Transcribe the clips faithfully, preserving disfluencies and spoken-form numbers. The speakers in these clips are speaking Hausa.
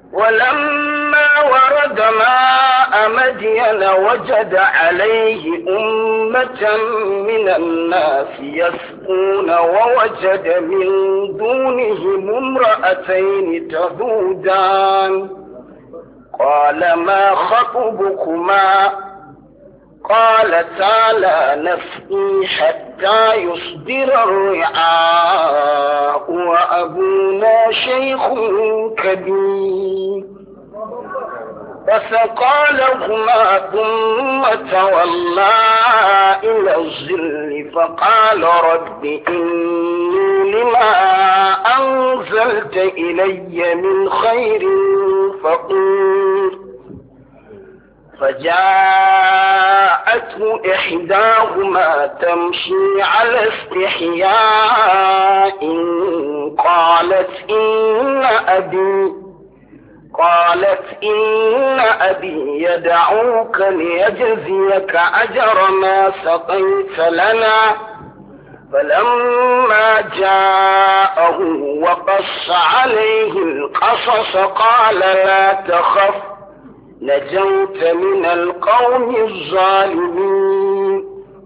ولما ورد ماء مدين وجد عليه أمة من الناس يسقون ووجد من دونهم امرأتين تذودان قال ما خطبكما قالتا لا نسقي حتى يصدر الرعاء وأبونا شيخ كبير فسقى لهما ثم تولى إلى الظل فقال رب إني لما أنزلت إلي من خير فقير فجاءته إحداهما تمشي على استحياء قالت إن أبي قالت إن أبي يدعوك ليجزيك أجر ما سقيت لنا فلما جاءه وقص عليه القصص قال لا تخف نجوت من القوم الظالمين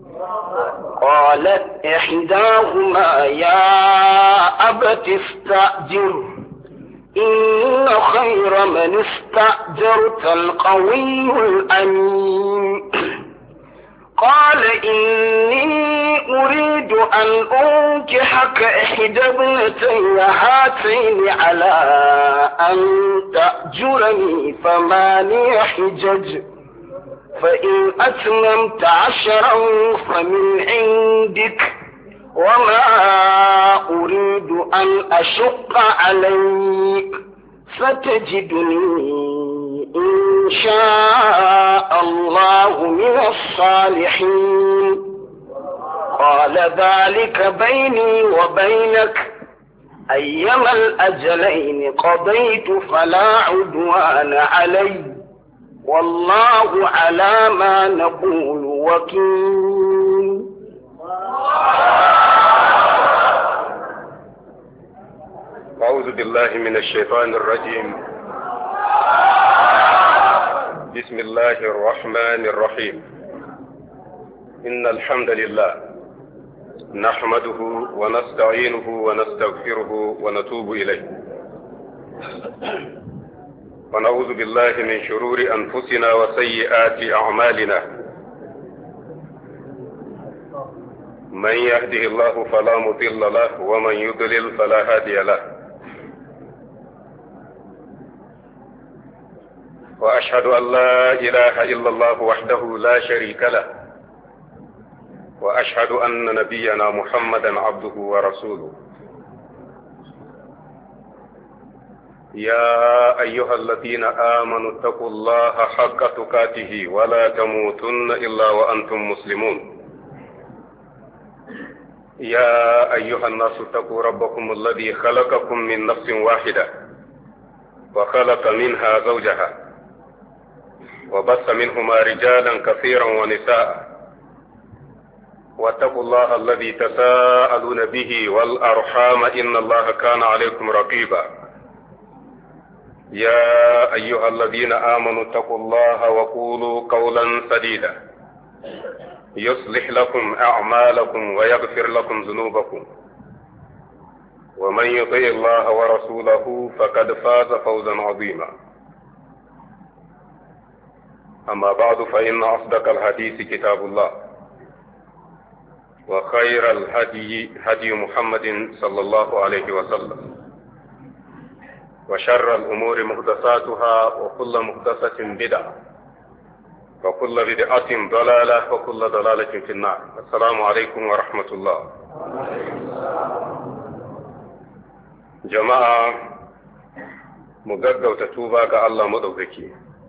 قالت إحداهما يا أبت استأجره إن خير من استأجرت القوي الأمين قال إني أريد أن أنكحك إحدى ابنتي هاتين على أن تأجرني ثماني حجج فإن أتممت عشرا فمن عندك وما أريد أن أشق عليك ستجدني إن شاء الله من الصالحين قال ذلك بيني وبينك أيما الأجلين قضيت فلا عدوان علي والله على ما نقول وكيل. أعوذ بالله من الشيطان الرجيم. بسم الله الرحمن الرحيم. إن الحمد لله نحمده ونستعينه ونستغفره ونتوب إليه ونعوذ بالله من شرور أنفسنا وسيئات أعمالنا من يهده الله فلا مضل له ومن يضلل فلا هادي له وأشهد أن لا إله إلا الله وحده لا شريك له وأشهد أن نبينا محمدا عبده ورسوله. يا أيها الذين آمنوا اتقوا الله حق تقاته ولا تموتن إلا وأنتم مسلمون. يا أيها الناس اتقوا ربكم الذي خلقكم من نفس واحدة وخلق منها زوجها وبث منهما رجالا كثيرا ونساء واتقوا الله الذي تساءلون به والأرحام إن الله كان عليكم رقيبا. يا أيها الذين آمنوا اتقوا الله وقولوا قولا سديدا يصلح لكم أعمالكم ويغفر لكم ذنوبكم ومن يطع الله ورسوله فقد فاز فوزا عظيما. أما بعد فإن أصدق الحديث كتاب الله وخير الهدي هدي محمد صلى الله عليه وسلم وشر الأمور محدثاتها وكل محدثة بدعة وكل بدعة ضلالة وكل ضلالة في النار. السلام عليكم ورحمة الله. جماعة مغغوتا توبا ga Allah madaukaki.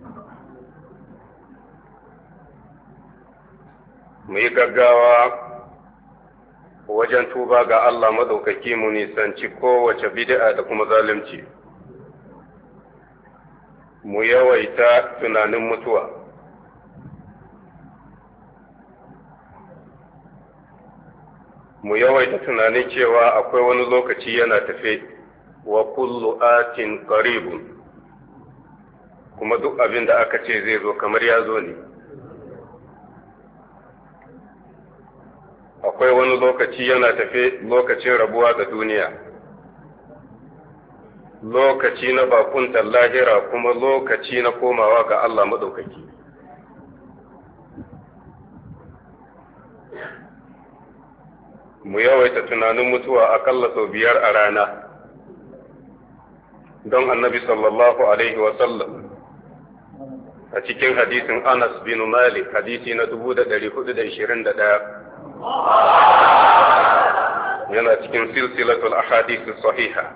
Mu yi gaggawa wajen tuba ga Allah madaukaki mu nisanci kowace bid'a da kuma zalunci. Mu yawaita tunanin mutuwa. Mu yawaita tunanin cewa akwai wani lokaci yana tafe wa kullu atin qaribun kuma duk abin da aka ce zai zo kamar ya zo ne. Akwai wani lokaci yana tafe, lokacin rabuwa da duniya, lokaci na bakuntar lahira, kuma lokaci na komawa ga Allah maɗaukaki. Mu yawaita tunanin mutuwa akalla sau biyar a rana, don annabi sallallahu alaihi wasallam a cikin hadisin Anas bin Malik, hadisi na dubu da ɗari hudu da ishirin da ɗaya, yana cikin silsilatul ahadith sahiha.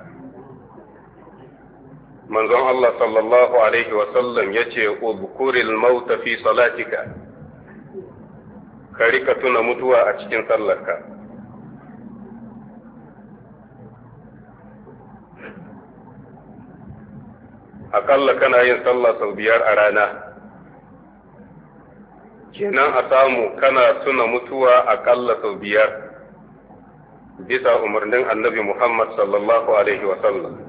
Manzon Allah sallallahu alaihi wasallam ya ce, "Udhkuril mauta fi salatika," ka rika tuna mutuwa a cikin sallarka. Akalla kana yin sallah sau biyar a rana, kenan a samu kana tuna mutuwa akalla sau biyar bisa umarnin annabi Muhammad sallallahu alaihi wasallam.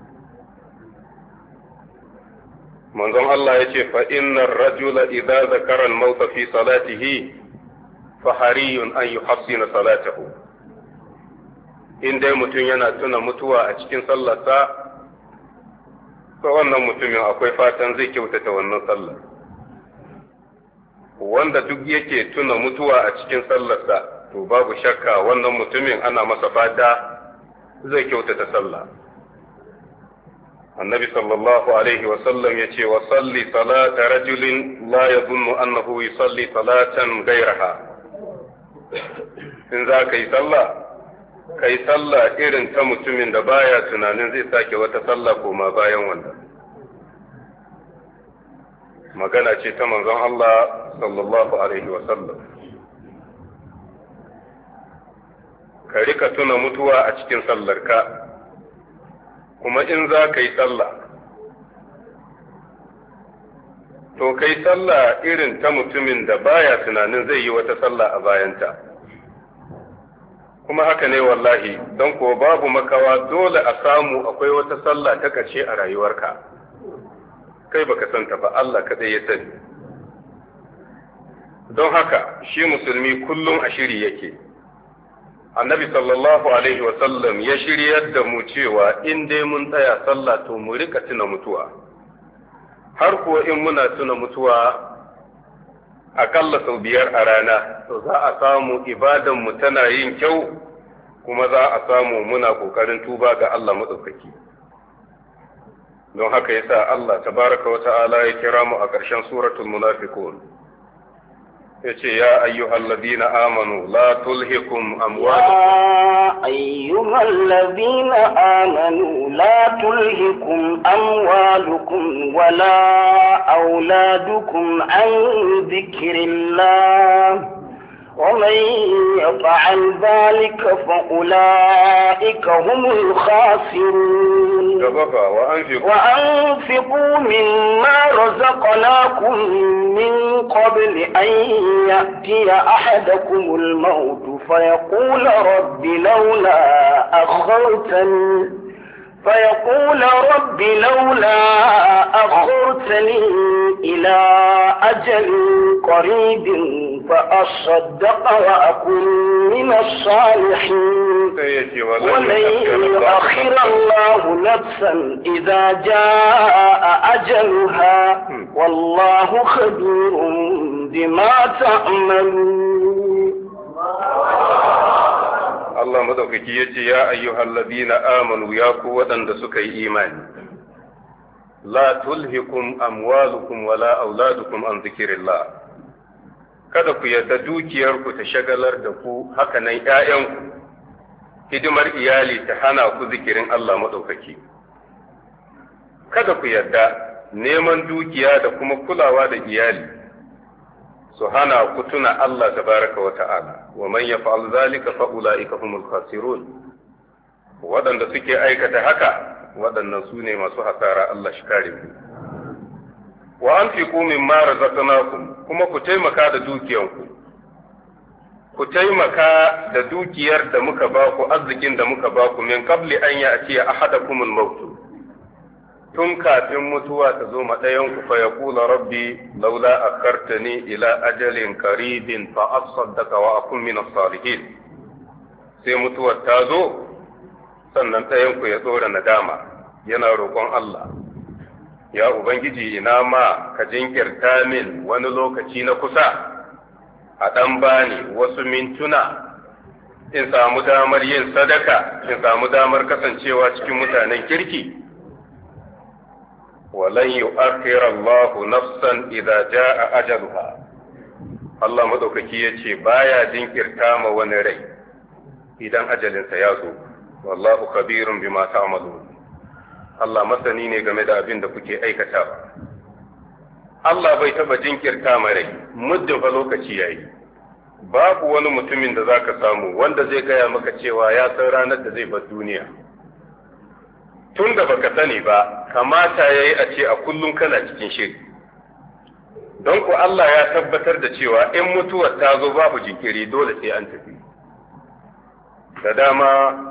Manzon Allah ya ce, fa innar rajula idza zakara al-mauta fi salatihi fa hariyun an yuhassina salatahu. In dai mutum yana tuna mutuwa a cikin sallarsa, to wannan mutumin akwai fatan zai kyautata wannan sallar. Wanda duk yake tuna mutuwa a cikin sallarsa, to babu shakka wannan mutumin ana masa fata zai kyautata sallah. Annabi sallallahu alaihi wa sallam ya ce, wa salli salata rajulin la yadhunnu annahu yusalli salatan ghayraha. In za ka yi sallah, ka yi sallah irin ta mutumin da baya tunanin zai sake wata sallah koma bayan wannan. Magana ce ta manzon Allah sallallahu alaihi wa sallam. Ka rika tuna mutuwa a cikin sallarka, kuma in za ka yi sallah, to kai sallah irin ta mutumin da baya tunanin zai yi wata sallah a bayanta. Kuma haka ne wallahi, don kuwa babu makawa dole a samu akwai wata sallah ta ƙarshe a rayuwarka. Kai baka santa ba, Allah kaɗai ya sani. Don haka shi musulmi kullum a shiri yake. Annabi sallallahu alaihi wasallam ya shiryar da mu cewa in dai mun tsaya sallah to mu rika tuna mutuwa. Har kuwa in muna tuna mutuwa akalla sau biyar a rana, to za a samu ibadanmu tana yin kyau, kuma za a samu muna ƙoƙarin tuba ga Allah maɗaukaki. Don haka yasa Allah tabaraka wa ta'ala ya kira mu a ƙarshen suratul munafiqun. Yace ya ayyuhal ladina amanu la tulhikum amwalukum ya ayyuhal ladina amanu la tulhikum amwalukum wala auladukum an dhikrillah ومن يفعل ذلك فأولئك هم الخاسرون. وأنفقوا مما رزقناكم من قبل أن يأتي أحدكم الموت فيقول رب لولا أخرتني فيقول رب لولا أخرتني إلى أجل قريب فأصدق وأكن من الصالحين ولن يؤخر الله نفسا إذا جاء أجلها والله خبير بما تعملون. Allah madaukaki ya ce, ya ayyuhal ladina amanu ya ku waɗanda suka yi imani, la tulhikum amwalukum wala auladukum an zikirillah. Kada ku yarda dukiyarku ta shagalar da ku, haka nan ‘ya'yanku, hidimar iyali ta hana ku zikirin Allah madaukaki. Kada ku yarda neman dukiya da kuma kulawa da iyali su hana ku tuna Allah tabaraka wa ta'ala, wa man yaf'al zalika fa ulaika humul khasirun. Waɗanda suke aikata haka, waɗannan su ne masu hasara, Allah shi kare ku. Wa anfiqu mimma razaqnakum, kuma ku taimaka da dukiyanku. Ku taimaka da dukiyar da muka ba ku, arzikin da muka ba ku, min qabli an ya'tiya ahadakumul maut, tun kafin mutuwa ta zo ma ɗayan ku fa yaqula rabbi laula akhartani ila ajalin qaribin fa asaddaqa wa akun min as-salihin. Sai mutuwar ta zo sannan ɗayan ku ya tsora nadama yana roƙon Allah, ya ubangiji ina ma ka jinkirta min wani lokaci na kusa a ɗan bani wasu mintuna in samu damar yin sadaka, in samu damar kasancewa cikin mutanen kirki. Walan yu'akhkhira Allahu nafsan idza jaa ajaluha. Allah madaukaki yace baya jinkirta ma wani rai idan ajalinsa ya zo. Wallahu khabirun bima ta'malun. Allah masani ne game da abin da kuke aikatawa. Allah bai taba jinkirta ma rai muddin fa lokaci yayi. Babu wani mutumin da zaka samu wanda zai gaya maka cewa ya san ranar da zai bar duniya. Tun da baka sani ba, kamata yayi a ce a kullum kana cikin shiri. Don ku Allah ya tabbatar da cewa in mutuwar ta zo babu jinkiri dole sai an tafi. Da dama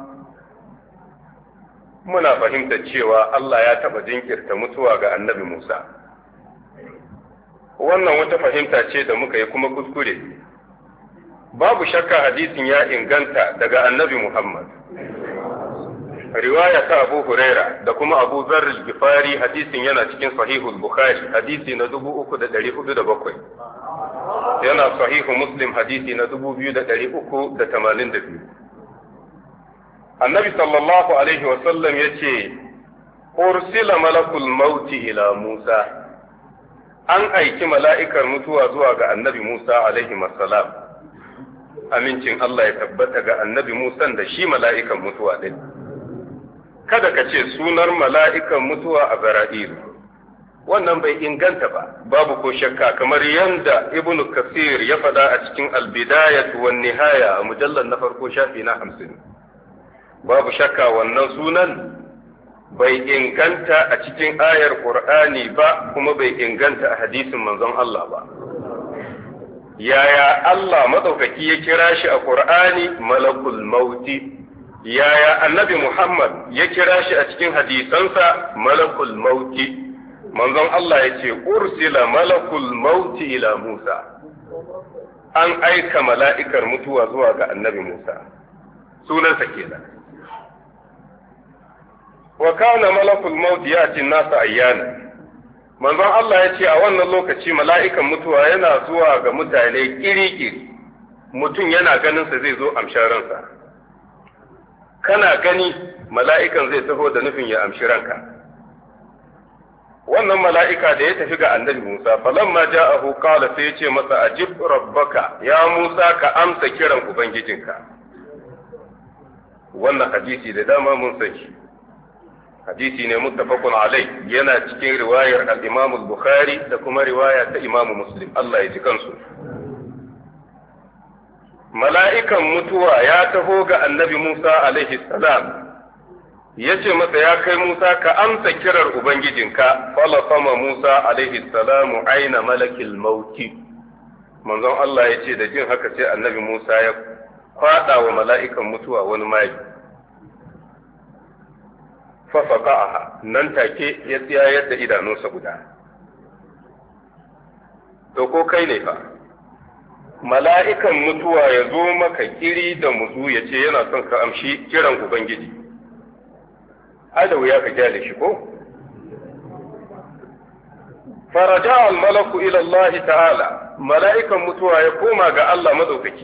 muna fahimtar cewa Allah ya taba jinkirta mutuwa ga Annabi Musa. Wannan wata fahimta ce da muka yi kuma kuskure. Babu shakka hadisin ya inganta daga Annabi Muhammad. Riwaya ta Abu Huraira da kuma Abu Zarr al-Ghifari hadisin yana cikin Sahihul Bukhari hadisi na dubu uku da ɗari hudu da bakwai. Yana Sahihu Muslim hadisi na dubu biyu da ɗari uku da tamanin da biyu. Annabi sallallahu alaihi wa sallam yace ursila malakul mauti ila Musa. An aiki mala'ikar mutuwa zuwa ga Annabi Musa alaihi salam. Amincin Allah ya tabbata ga Annabi Musa da shi mala'ikan mutuwa din. Kada ka ce sunar mala'ikan mutuwa a Zara'ilu, wannan bai inganta ba, babu ko shakka kamar yanda Ibn Kasir ya faɗa a cikin Al-Bidayat wa Nihaya a mujallar na farko shafi na hamsin. Babu shakka wannan sunan bai inganta a cikin ayar Qur'ani ba kuma bai inganta a hadisin manzon Allah ba. Yaya Allah madaukaki ya kira shi a Qur'ani malakul mauti, yaya annabi Muhammad ya kira shi a cikin hadisansa malakul mauti. Manzon Allah ya ce ursila malakul mauti ila Musa, an aika mala'ikar mutuwa zuwa ga annabi Musa, sunansa kenan. Wa kana malakul mauti ya ce nasa ayyana. Manzon Allah ya ce a wannan lokaci mala'ikan mutuwa yana zuwa ga mutane kiri-kiri, mutum yana ganinsa zai zo amshin ransa. Kana gani mala'ikan zai taho da nufin ya amshi ranka. Wannan mala'ika da ya tafi ga annabi Musa, falamma ja'ahu qala sai ya ce masa ajib rabbaka, ya Musa ka amsa kiran ubangijinka. Wannan hadisi da dama mun san shi. Hadisi ne muttafaqun alai, yana cikin riwayar al-Imam al-Bukhari da kuma riwaya ta Imam Muslim, Allah ya ji kansu. Mala'ikan mutuwa ya taho ga annabi Musa alaihi salam, ya ce masa ya kai Musa ka amsa kirar Ubangijinka, falafama Musa alaihi salamu aina malakil mauti. Manzon Allah ya ce da jin haka sai annabi Musa ya faɗa wa mala'ikan mutuwa wani magi. Fafaqa'aha, nan take ya tsayar da idanunsa guda. To ko kai ne fa? Mala'ikan mutuwa ya zo maka kiri da muzu ya ce yana son ka amshi kiran Ubangiji. Ada wuya ka gyale shi ko? Faraja al-malaku ila Allah ta'ala, mala'ikan mutuwa ya koma ga Allah madaukaki.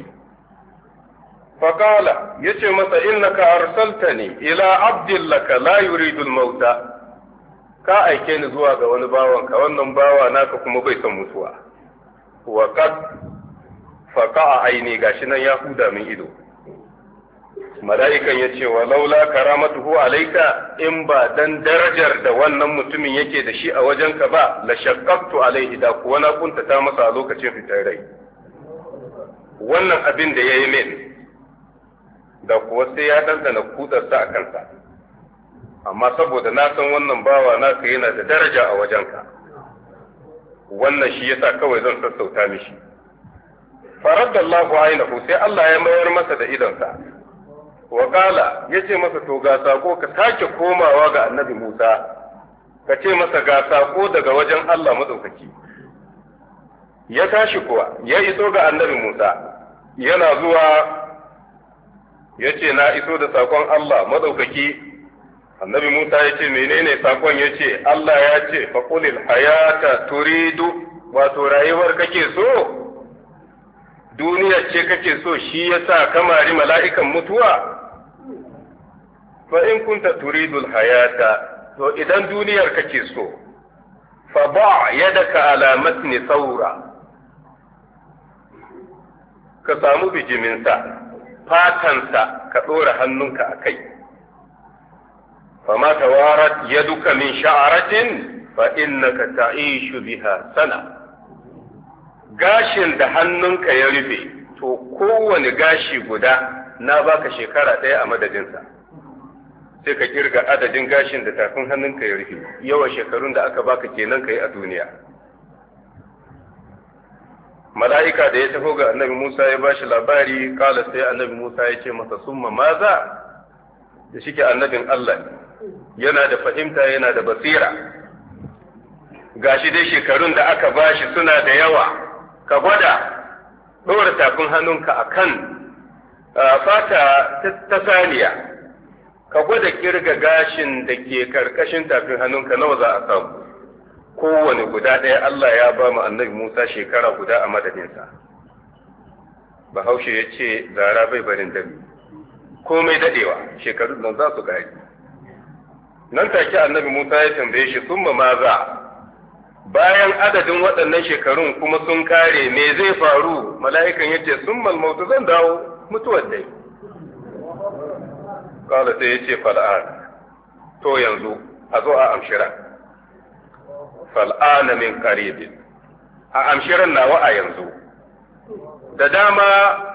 Faƙala ya ce masa innaka arsaltani ila abdillaka la yuridu al-mauta, ka aike ni zuwa ga wani bawanka, wannan bawa naka kuma bai son mutuwa. Wa qad faƙa aini gashi nan ya huda min ido. Mala'ikan ya ce wa laula karamatuhu alaika, in ba dan darajar da wannan mutumin yake da shi a wajenka ba, la shaqqaqtu alaihi, da kuwa na kuntata masa a lokacin fitar rai. Wannan abin da yayi min, da kuwa sai ya dandana kudarsa a kansa. Amma saboda na san wannan bawa naka yana da daraja a wajenka, wannan shi yasa kawai zan sassauta mishi. faradda Allahu ainahu, sai Allah ya mayar masa da idonsa. Wa qala, yace masa to ga sako ka sake komawa ga annabi Musa, ka ce masa ga sako daga wajen Allah madaukaki. Ya tashi kuwa ya iso ga annabi Musa, yana zuwa ya ce na iso da sakon Allah madaukaki. Annabi Musa ya ce menene sakon? Ya ce Allah ya ce faqulil hayata turidu, wato rayuwar kake so, duniyar ce kake so, shi yasa kamari mala'ikan mutuwa. Fa in kunta turidul hayata, to idan duniyar kake so, fa ba yadaka ala matni saura, ka samu bijiminsa, fatansa ka ɗora hannunka a kai. Fama tawarat yaduka min sha'aratin fa innaka ta'ishu biha sana. Gashin da hannunka ya rufe, to kowane gashi guda na baka shekara ɗaya a madadinsa. Sai ka kirga adadin gashin da tafin hannunka ya rufe, yawan shekarun da aka baka kenan ka yi a duniya. Mala'ika da ya taho ga annabi Musa ya bashi labari, kala sai annabi Musa ya ce masa summa maza, da shike annabin Allah yana da fahimta, yana da basira. Gashi dai shekarun da aka bashi suna da yawa, ka gwada ɗora tafin hannunka a kan fata ta saniya, ka gwada kirga gashin da ke karkashin tafin hannunka nawa za a samu. Kowane guda ɗaya Allah ya ba mu annabi Musa shekara guda a madadinsa. Bahaushe ya ce zara bai barin dami, komai daɗewa shekarun nan za su gari. Nan take annabi Musa ya tambaye shi summa maza, bayan adadin waɗannan shekarun kuma sun kare me zai faru? Mala'ikan ya ce summal mautu, zan dawo mutuwar dai. Kala sai ya ce fal'an, to yanzu a zo a amshira. Fal'ana min qaribin, a amshiran nawa a yanzu. Da dama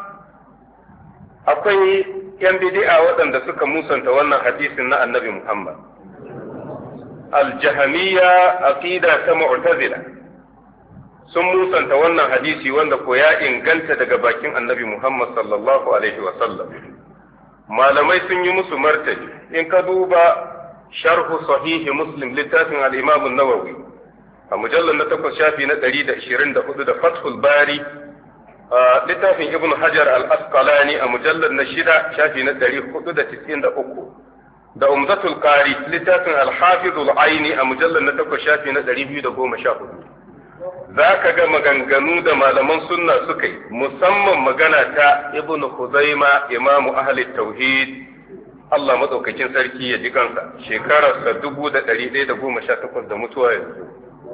akwai ‘yan bidi'a waɗanda suka musanta wannan hadisin na annabi Muhammad. Al-Jahamiyya aqida ta Mu'tazila sun musanta wannan hadisi wanda ko ya inganta daga bakin annabi Muhammad sallallahu alaihi wa sallam. Malamai sun yi musu martani. In ka duba sharhu sahihi Muslim littafin al-Imam an-Nawawi a mujallar na takwas shafi na ɗari da ishirin da hudu da Fathul Bari, littafin Ibn Hajar al-Asqalani a mujallar na shida shafi na ɗari hudu da tis'in da uku, da Umdatul Qari littafin al-Hafiz al-Aini a mujallar na takwas shafi na ɗari biyu da goma sha hudu. Za ka ga maganganu da malaman sunna suka yi, musamman magana ta Ibn Khuzaima imamu ahli tauhid, Allah madaukakin sarki ya ji kansa, shekararsa dubu da ɗari ɗaya da goma sha takwas da mutuwa yanzu.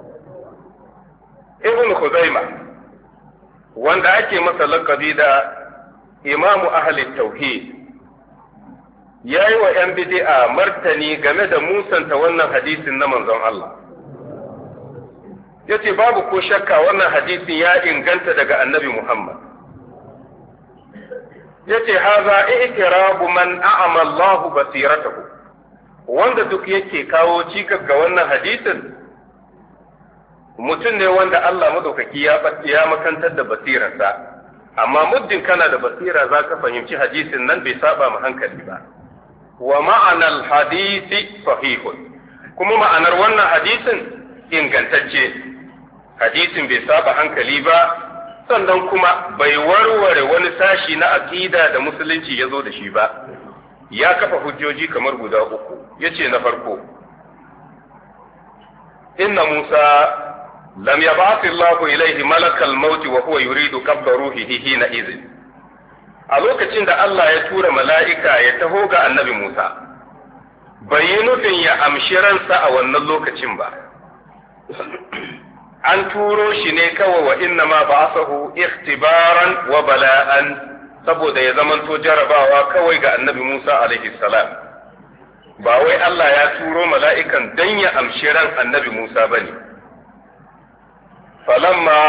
Ibn Khuzaima wanda ake masa lakabi da imamu ahli tauhid ya yi wa ‘yan bidi'a martani game da musanta wannan hadisin na manzon Allah. Ya ce babu ko shakka wannan hadisin ya inganta daga annabi Muhammad. Ya ce haza i'tirabu man a'ama Allahu basiratahu, wanda duk yake kawo cikas ga wannan hadisin mutum ne wanda Allah madaukaki ya ya makantar da basirarsa, amma muddin kana da basira za ka fahimci hadisin nan bai saba ma hankali ba. Wa ma'anar hadisi sahihun, kuma ma'anar wannan hadisin ingantacce, hadisin bai saba hankali ba, sannan kuma bai warware wani sashi na aqida da musulunci ya zo da shi ba. Ya kafa hujjoji kamar guda uku. Yace na farko, inna Musa lam yab'ath Allahu ilayhi malakal maut wa huwa yuridu qabda ruhihi hina idhin. A lokacin da Allah ya tura mala'ika ya taho ga annabi Musa, bai yi nufin ya amshi ransa a wannan lokacin ba. An turo shi ne kawai wa inna ma ba'asahu ikhtibaran wa bala'an, saboda ya zamanto jarabawa kawai ga annabi Musa alaihi salam. Ba wai Allah ya turo mala'ikan don ya amshi ran annabi Musa ba ne. Falamma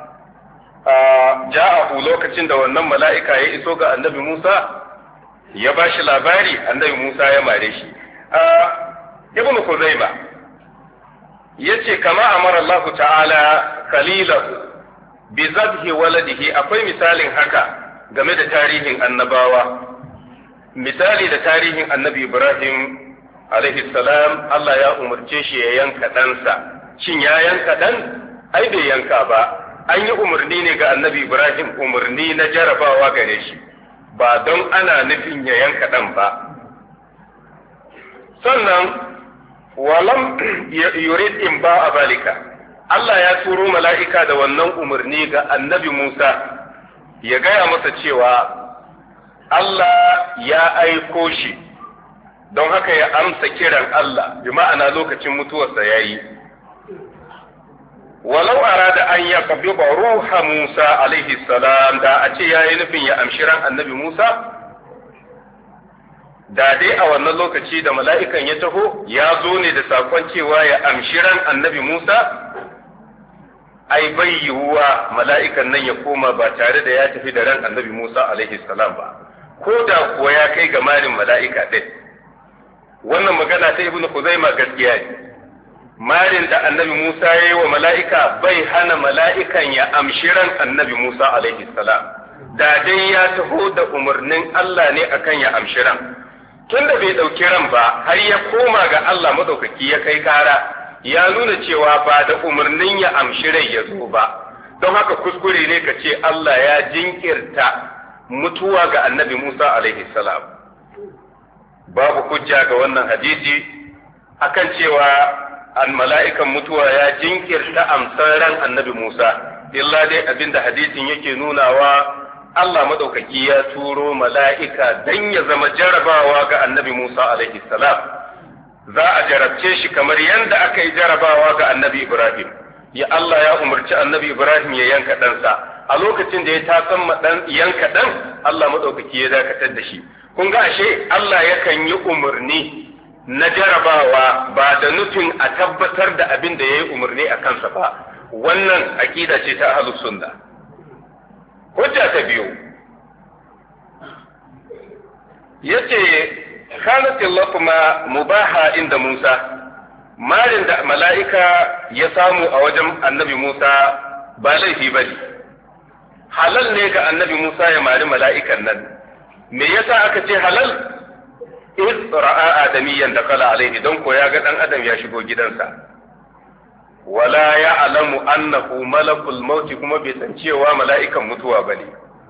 ja'ahu, lokacin da wannan mala'ika ya iso ga annabi Musa, ya ba shi labari, annabi Musa ya mare shi. Ibn Khuzaima yace kama amara Allah ta'ala khalilahu bi zabhi waladihi, akwai misalin haka game da tarihin annabawa. Misali da tarihin annabi Ibrahim alaihi salam Allah ya umarce shi ya yanka ɗansa. Shin ya yanka ɗan? Ai bai yanka ba. An yi umarni ne ga annabi Ibrahim, umarni na jarabawa gare shi, ba don ana nufin ya yanka ɗan ba. Sannan walam yurid in ba a balika, Allah ya turo mala'ika da wannan umarni ga annabi Musa ya gaya masa cewa Allah ya aiko shi, don haka ya amsa kiran Allah, bi ma'ana lokacin mutuwarsa ya yi. Walau arada an ya kabi ruha Musa alaihi salam, da a ce ya yi nufin ya amshi ran annabi Musa, da dai a wannan lokaci da mala'ikan ya taho ya zo ne da sakon cewa ya amshi ran annabi Musa, ai bai yiwuwa mala'ikan nan ya koma ba tare da ya tafi da ran annabi Musa alaihi salam ba, ko da kuwa ya kai ga marin mala'ika ɗin. Wannan magana ta Ibn Khuzaima gaskiya ne. Marin da annabi Musa ya yi wa mala'ika bai hana mala'ikan ya amshi ran annabi Musa alaihi salam, da dai ya taho da umarnin Allah ne akan ya amshi ran. Tun da bai ɗauki ran ba har ya koma ga Allah maɗaukaki ya kai kara, ya nuna cewa ba da umarnin ya amshi rai ya zo ba. Don haka kuskure ne ka ce Allah ya jinkirta mutuwa ga annabi Musa alaihi salam. Babu hujja ga wannan hadisi akan cewa an mala'ikan mutuwa ya jinkirta amsar ran annabi Musa, illa dai abinda hadisin yake nunawa Allah madaukaki ya turo mala'ika dan ya zama jarabawa ga annabi Musa alaihi salam. Za a jarabce shi kamar yadda aka yi jarabawa ga annabi Ibrahim. Ya Allah ya umarci annabi Ibrahim ya yanka ɗansa, a lokacin da ya tasan ɗan yanka ɗan, Allah madaukaki ya dakatar da shi. Kun ga ashe Allah yakan yi umarni na jarabawa ba da nufin a tabbatar da abin da ya yi umarni a kansa ba. Wannan aƙida ce ta ahlus sunna. Hujja ta biyu yace kanat lakuma mubaha inda Musa, marin da mala'ika ya samu a wajen annabi Musa ba laifi bane, halal ne ga annabi Musa ya mari mala'ikan nan. Me yasa aka ce halal? iz ra'a adamiyan da kala alaihi, don ko ya ga dan adam ya shigo gidansa. Wala ya'lamu annahu malakul mauti, kuma bai san cewa mala'ikan mutuwa bane.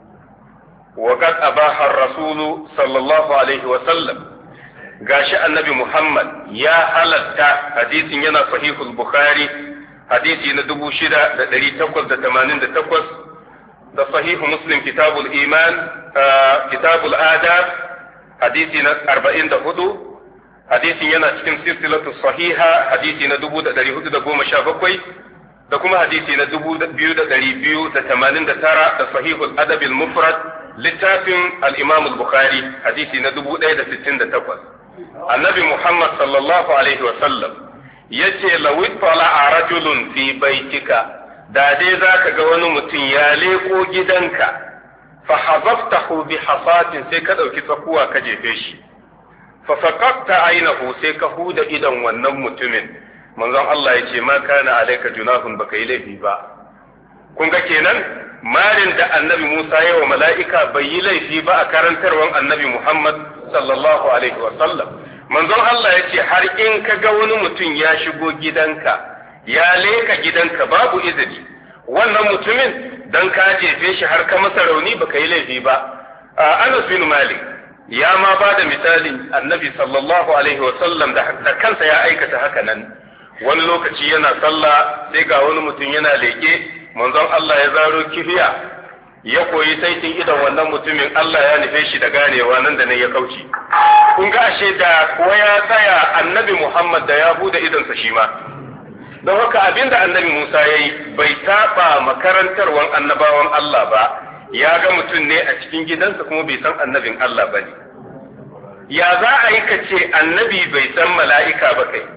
Wa qad abaha ar-rasulu sallallahu alaihi wa sallam, gashi annabi Muhammad ya halatta, hadisin yana sahihul Bukhari hadisi na dubu shida da ɗari takwas da tamanin da takwas, da sahihu Muslim kitabul iman kitabul adab hadisi na arba'in da hudu, hadisin yana cikin silsilatu sahiha hadisi na dubu da ɗari hudu da goma sha bakwai, da kuma hadisi na dubu biyu da ɗari biyu da tamanin da tara, da sahihul adabil mufrad littafin al-imam al-bukhari hadisi na dubu ɗaya da sittin da takwas. Annabi Muhammad sallallahu alaihi wa sallam yace lawit tala'a rajulun fi baitika, da dai zaka ga wani mutum ya leko gidanka, fa hazaftahu bi hasatin, sai ka dauki tsakuwa ka jefe shi, fa faqaqta aynahu, sai ka huda idan wannan mutumin. Manzon Allah yace ma kana alayka junahun, baka yi laifi ba. Kun ga kenan marin da annabi Musa ya wa mala'ika bai yi laifi ba a karantarwan annabi Muhammad sallallahu alaihi wa sallam. Manzon Allah yace har in ka ga wani mutum ya shigo gidanka, ya leka gidanka babu izini, wannan mutumin dan ka jefe shi har ka masa rauni baka yi laifi ba. Anas bin Malik ya ma ba da misalin annabi sallallahu alaihi wa sallam da kansa ya aikata haka nan. Wani lokaci yana sallah sai ga wani mutum yana leke, manzon Allah ya zaro kifiya ya koyi saitin idan wannan mutumin, Allah ya nufe shi da ganewa, nan da nan ya kauce. Kun ga ashe da kuwa ya tsaya annabi Muhammad da ya bude idonsa shi ma. Don haka abinda annabi Musa ya yi bai taɓa makarantarwan annabawan Allah ba, ya ga mutum ne a cikin gidansa kuma bai san annabin Allah ba ne. Ya za a yi ka ce annabi bai san mala'ika ba kai?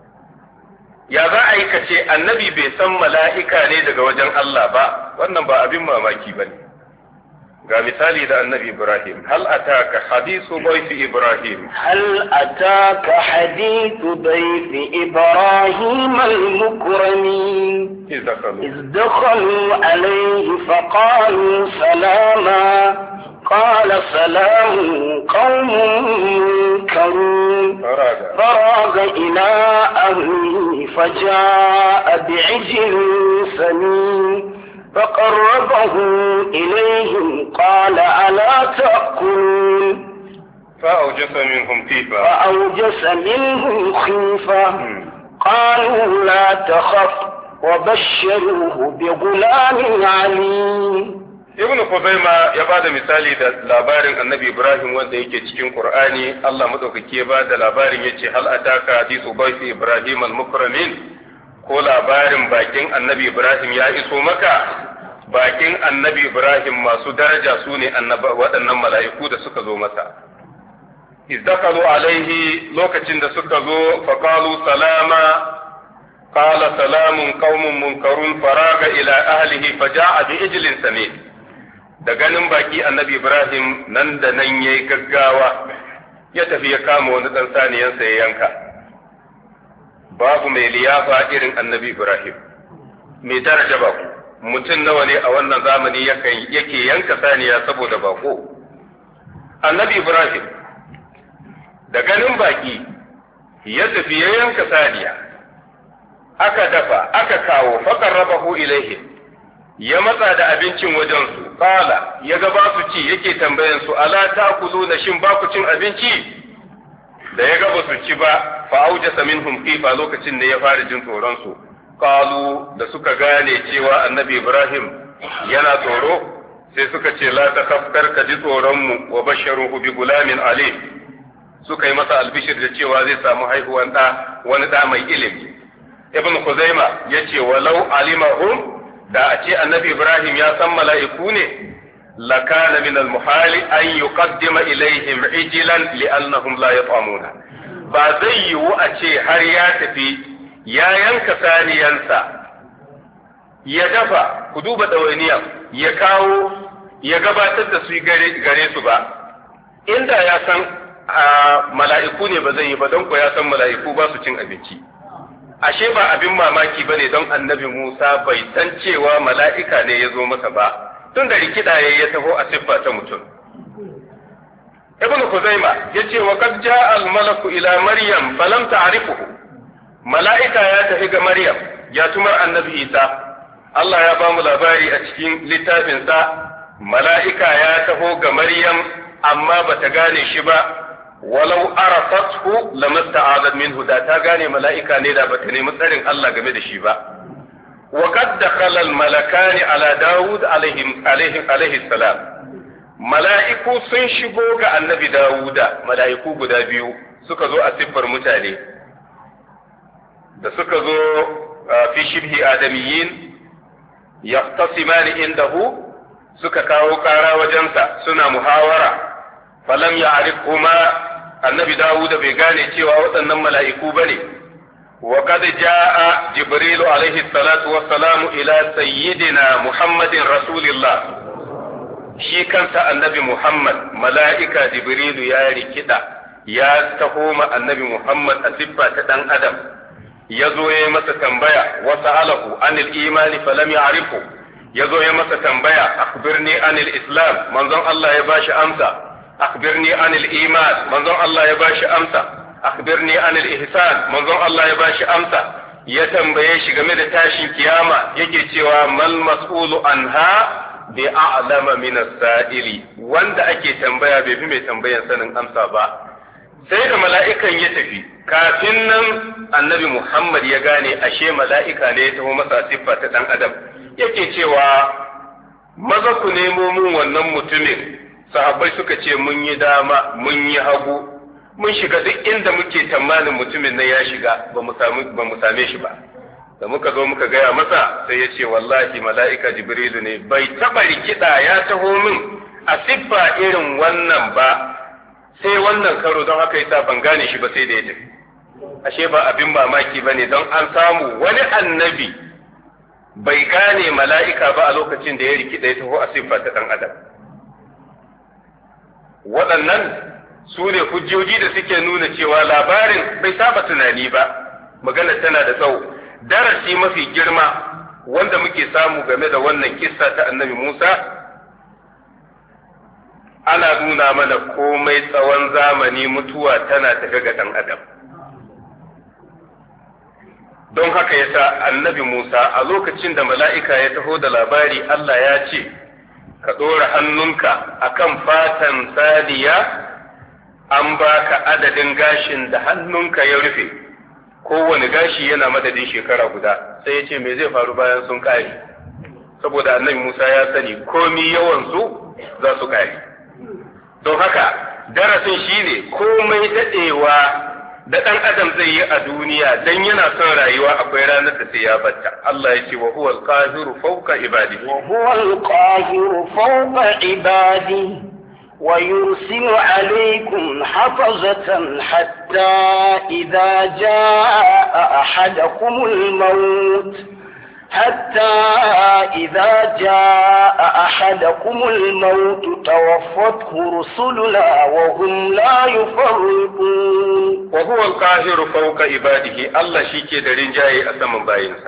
Ya za a yi ka ce annabi bai san mala'ika ne daga wajen Allah ba? Wannan ba abin mamaki ba ne. ga misali da annabi Ibrahim hal ataka hadithu dayfi Ibrahim hal ataka hadithu dayfi Ibrahim al-mukramin iz dakhalu iz dakhalu alayhi faqalu salama قال سلام قوم منكرون فراغ إلى أهله فجاء بعجل سمين فقربه إليهم قال ألا تأكلون فأوجس منهم خيفة فأوجس منهم خيفة قالوا لا تخف وبشروه بغلام عليم Ibn Khuzaima ya bada misali da labarin Annabi Ibrahim wanda yake cikin Qur'ani. Allah madaukake ya bada labarin yace hal ataka hadithu bayfi Ibrahim al-mukramin, ko labarin bakin Annabi Ibrahim ya iso maka. Bakin Annabi Ibrahim masu daraja su ne waɗannan mala'iku da suka zo masa. Izdakalu alaihi, lokacin da suka zo faqalu salama qala salamun qaumun munkarun faraga ila ahlihi faja'a bi ijlin samin. Da ganin baki Annabi Ibrahim nan da nan yayi gaggawa ya tafi ya kama wani dan saniyansa ya yanka. Babu mai liyafa irin Annabi Ibrahim, mai daraja bako. Mutum nawa ne a wannan zamani yake yanka saniya saboda bako? Annabi Ibrahim da ganin baki ya tafi ya yanka saniya, aka dafa aka kawo faqarrabahu ilaihim, ya matsa da abincin wajensu, qala ya ga ba su ci yake tambayan su ala takuluna, shin ba ku cin abinci? Da ya ga ba su ci ba fa aujasa minhum khifa, lokacin ne ya fara jin tsoron su. Qalu, da suka gane cewa Annabi Ibrahim yana tsoro, sai suka ce la takhaf, ka ji tsoron mu, wa basharuhu bi gulamin alim, suka yi masa albishir da cewa zai samu haihuwan da wani da mai ilimi. Ibn Khuzaima yace walau alimahum, da a ce Annabi Ibrahim ya san mala'iku ne, lakana min al-muhali an yuqaddima ilaihim ijlan li'annahum la yat'amuna. Ba zai yiwu a ce har ya tafi ya yanka saniyansa ya dafa, ku duba ɗawainiya, ya kawo ya gabatar da su gare su ba. Inda ya san mala'iku ne ba zai yi ba, don ko ya san mala'iku ba su cin abinci. Ashe ba abin mamaki ba ne don Annabi Musa bai san cewa mala'ika ne ya zo masa ba, tun da rikida ya taho a siffa ta mutum. Ibn Khuzaima ya ce wa qad ja'a al-malaku ila Maryam falam ta'rifuhu, mala'ika ya tafi ga Maryam ya tumar Annabi Isa. Allah ya ba mu labari a cikin littafinsa, mala'ika ya taho ga Maryam amma bata gane shi ba. walau arafathu lamasta'adat minhu, da ta gane mala'ika ne da bata nemi tsarin Allah game da shi ba. wa qad dakhala al-malakani ala Dawud alaihi alaihi salam, mala'iku sun shigo ga Annabi Dawuda, mala'iku guda biyu suka zo a siffar mutane, da suka zo fi shibhi adamiyyin yaqtasimani indahu, suka kawo kara wajensa suna muhawara. falam ya'rifhuma, Annabi Dawud bai gane cewa waɗannan mala'iku bane. wa qad jaa Jibril alaihi salatu wassalamu ila sayyidina Muhammadin Rasulillah, shi kansa Annabi Muhammad, mala'ika Jibril ya rikida ya taho ma Annabi Muhammad a siffa ta dan adam, ya zo ya masa tambaya wa sa'alahu anil imani falam ya'rifu, ya zo ya masa tambaya akhbirni anil islam, manzon Allah ya bashi amsa. أخبرني عن الإيمان، منظر الله يباشي أمسى. أخبرني عن الإحسان، منظر الله يباشي أمسى. يتنبيش جميل تاشين كياما يجي تيوا ما المسؤول عنها بأعلم من السائل، وند أكي تنبيا بفيمي تنبيا سنن أمسى با. سيد ملائكة يتفي كافنا النبي محمد يغاني أشي ملائكة نيته مسا صفة تن أدم يجي تيوا maza ku nemo mun wannan mutumin. Sahabbai suka ce mun yi dama mun yi hagu, mun shiga duk inda muke tamanin mutumin nan ya shiga, ba mu same shi ba. Da muka zo muka gaya masa, sai ya ce wallahi mala'ika Jibrilu ne, bai taɓa rikida ya taho min a siffa irin wannan ba, sai wannan karo, don haka yasa ban gane shi ba sai da ya tafi. Ashe ba abin mamaki ba ne, don an samu wani annabi bai gane mala'ika ba a lokacin da ya rikida ya taho a siffa ta ɗan adam. waɗannan su ne hujjoji da suke nuna cewa labarin bai saba tunani ba, magana tana da tsawo. Darasi mafi girma wanda muke samu game da wannan kissa ta annabi Musa, ana nuna mana komai tsawon zamani mutuwa tana tafi ga ɗan adam. Don haka yasa annabi Musa a lokacin da mala'ika ya taho da labari, Allah ya ce ka ɗora hannunka akan fatan saniya, an baka adadin gashin da hannunka ya rufe, kowane gashi yana madadin shekara guda. Sai ya ce me zai faru bayan sun ƙare, saboda annabi Musa ya sani komi yawansu za su ƙare. Don haka darasin shine komai daɗewa da ɗan adam zai yi a duniya dan yana son rayuwa, akwai ranar da sai ya batta. Allah ya ce wa huwa al-qahiru fawqa ibadihi wa huwa al-qahiru fawqa ibadihi wa yursilu alaykum hafazatan hatta idha jaa ahadakum al-maut حتى إذا جاء أحدكم الموت توفته رسلنا وهم لا يفرقون وهو القاهر فوق عباده الله شيكي درين جاي أسمن باينسا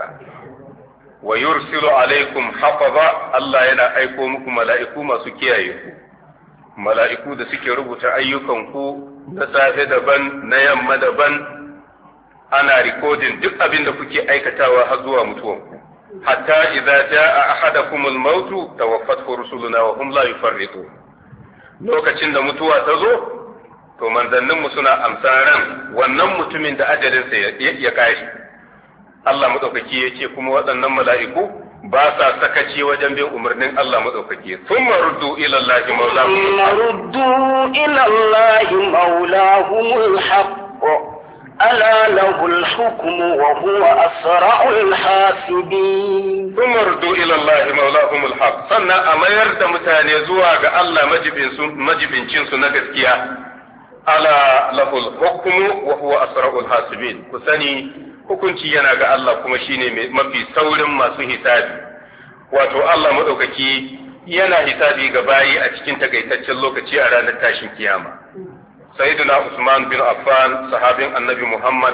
ويرسل عليكم حفظا الله ينا أيكمكم ملائكو ما سكيايكو ملائكو da suke rubuta ayyukanku na safe daban na yamma daban, ana rikodin duk abin da kuke aikatawa har zuwa mutuwanku. hatta idza jaa ahadakum al-maut tawaffathu rusuluna wa hum la yufarriqun. Lokacin da mutuwa ta zo, to manzannin mu suna amsan ran wannan mutumin da ajalin sa ya kare. Allah madaukaki yace kuma waɗannan mala'iku ba sa sakaci wajen bin umarnin Allah madaukaki. Thumma ruddu ila Allahi mawlahum thumma ruddu ila Allahi mawlahumul haqq ألا له الحكم وهو أسرع الحاسبين. ثم ردوا إلى الله مولاهم الحق. صنع أما يرد متاني زواج الله مجبن شنس نجسكيا. ألا له الحكم وهو أسرع الحاسبين. كساني hukunci yana ga Allah kuma shine mafi saurin masu hisabi. Wato Allah madaukaki yana hisabi ga bayi a cikin takaitaccen lokaci a ranar tashin kiyama. Sayyidina Usman bin Affan, sahabin annabi Muhammad,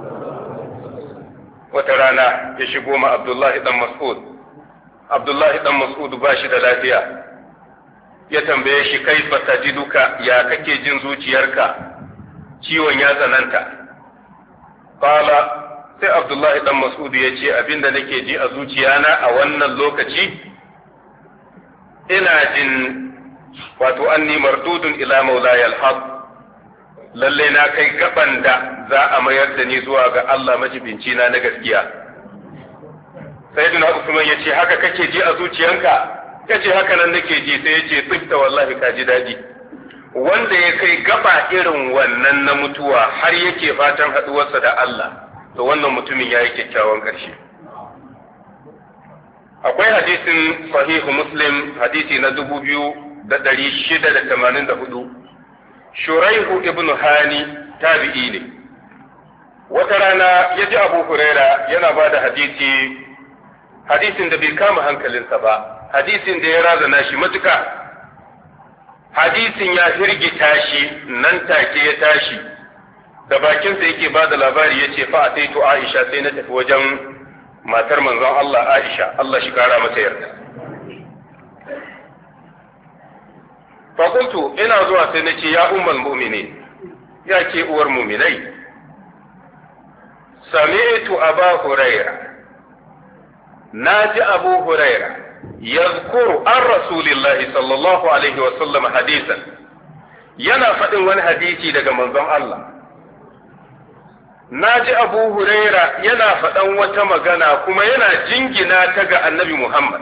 wata rana ya shigo ma Abdullahi dan Mas'ud. Abdullahi dan Mas'ud ba shi da lafiya. Ya tambaye shi kaifa tajiduka, ya kake jin zuciyarka, ciwon ya tsananta. Qala, sai Abdullahi dan Mas'ud ya ce abinda nake ji a zuciyana a wannan lokaci, ina jin wato anni mardudun ila maulayal haqq, lalle na kai gaban da za a mayar da ni zuwa ga Allah majibinci na na gaskiya. Sayyidina Usman ya ce haka kake ji a zuciyanka? Ya ce haka nan nake ji. Sai ya ce tsifta, wallahi ka ji daɗi. Wanda ya kai gaba irin wannan na mutuwa har yake fatan haɗuwarsa da Allah, to wannan mutumin ya yi kyakkyawan ƙarshe. Akwai hadisin sahihu Muslim, hadisi na dubu biyu da ɗari shida da tamanin da hudu. Shuraihu ibn Hani tabi'i ne. Wata rana ya ji Abu Huraira yana ba da hadisi, hadisin da bai kama hankalinsa ba, hadisin da ya razana shi matuka. Hadisin ya firgita shi, nan take ya tashi, da bakinsa yake ba da labari ya ce fa ataitu Aisha, sai na tafi wajen matar manzon Allah Aisha, Allah shi kara mata yarda. fakultu ina zuwa sai na ce ya ummal mu'minin, ya ke uwar mu'minai, sami'tu aba huraira, naji abu huraira yazkuru an rasulillahi sallallahu alaihi wa sallam hadisan, yana faɗin wani hadisi daga manzon Allah. Naji abu huraira yana faɗan wata magana kuma yana jingina ta ga annabi Muhammad.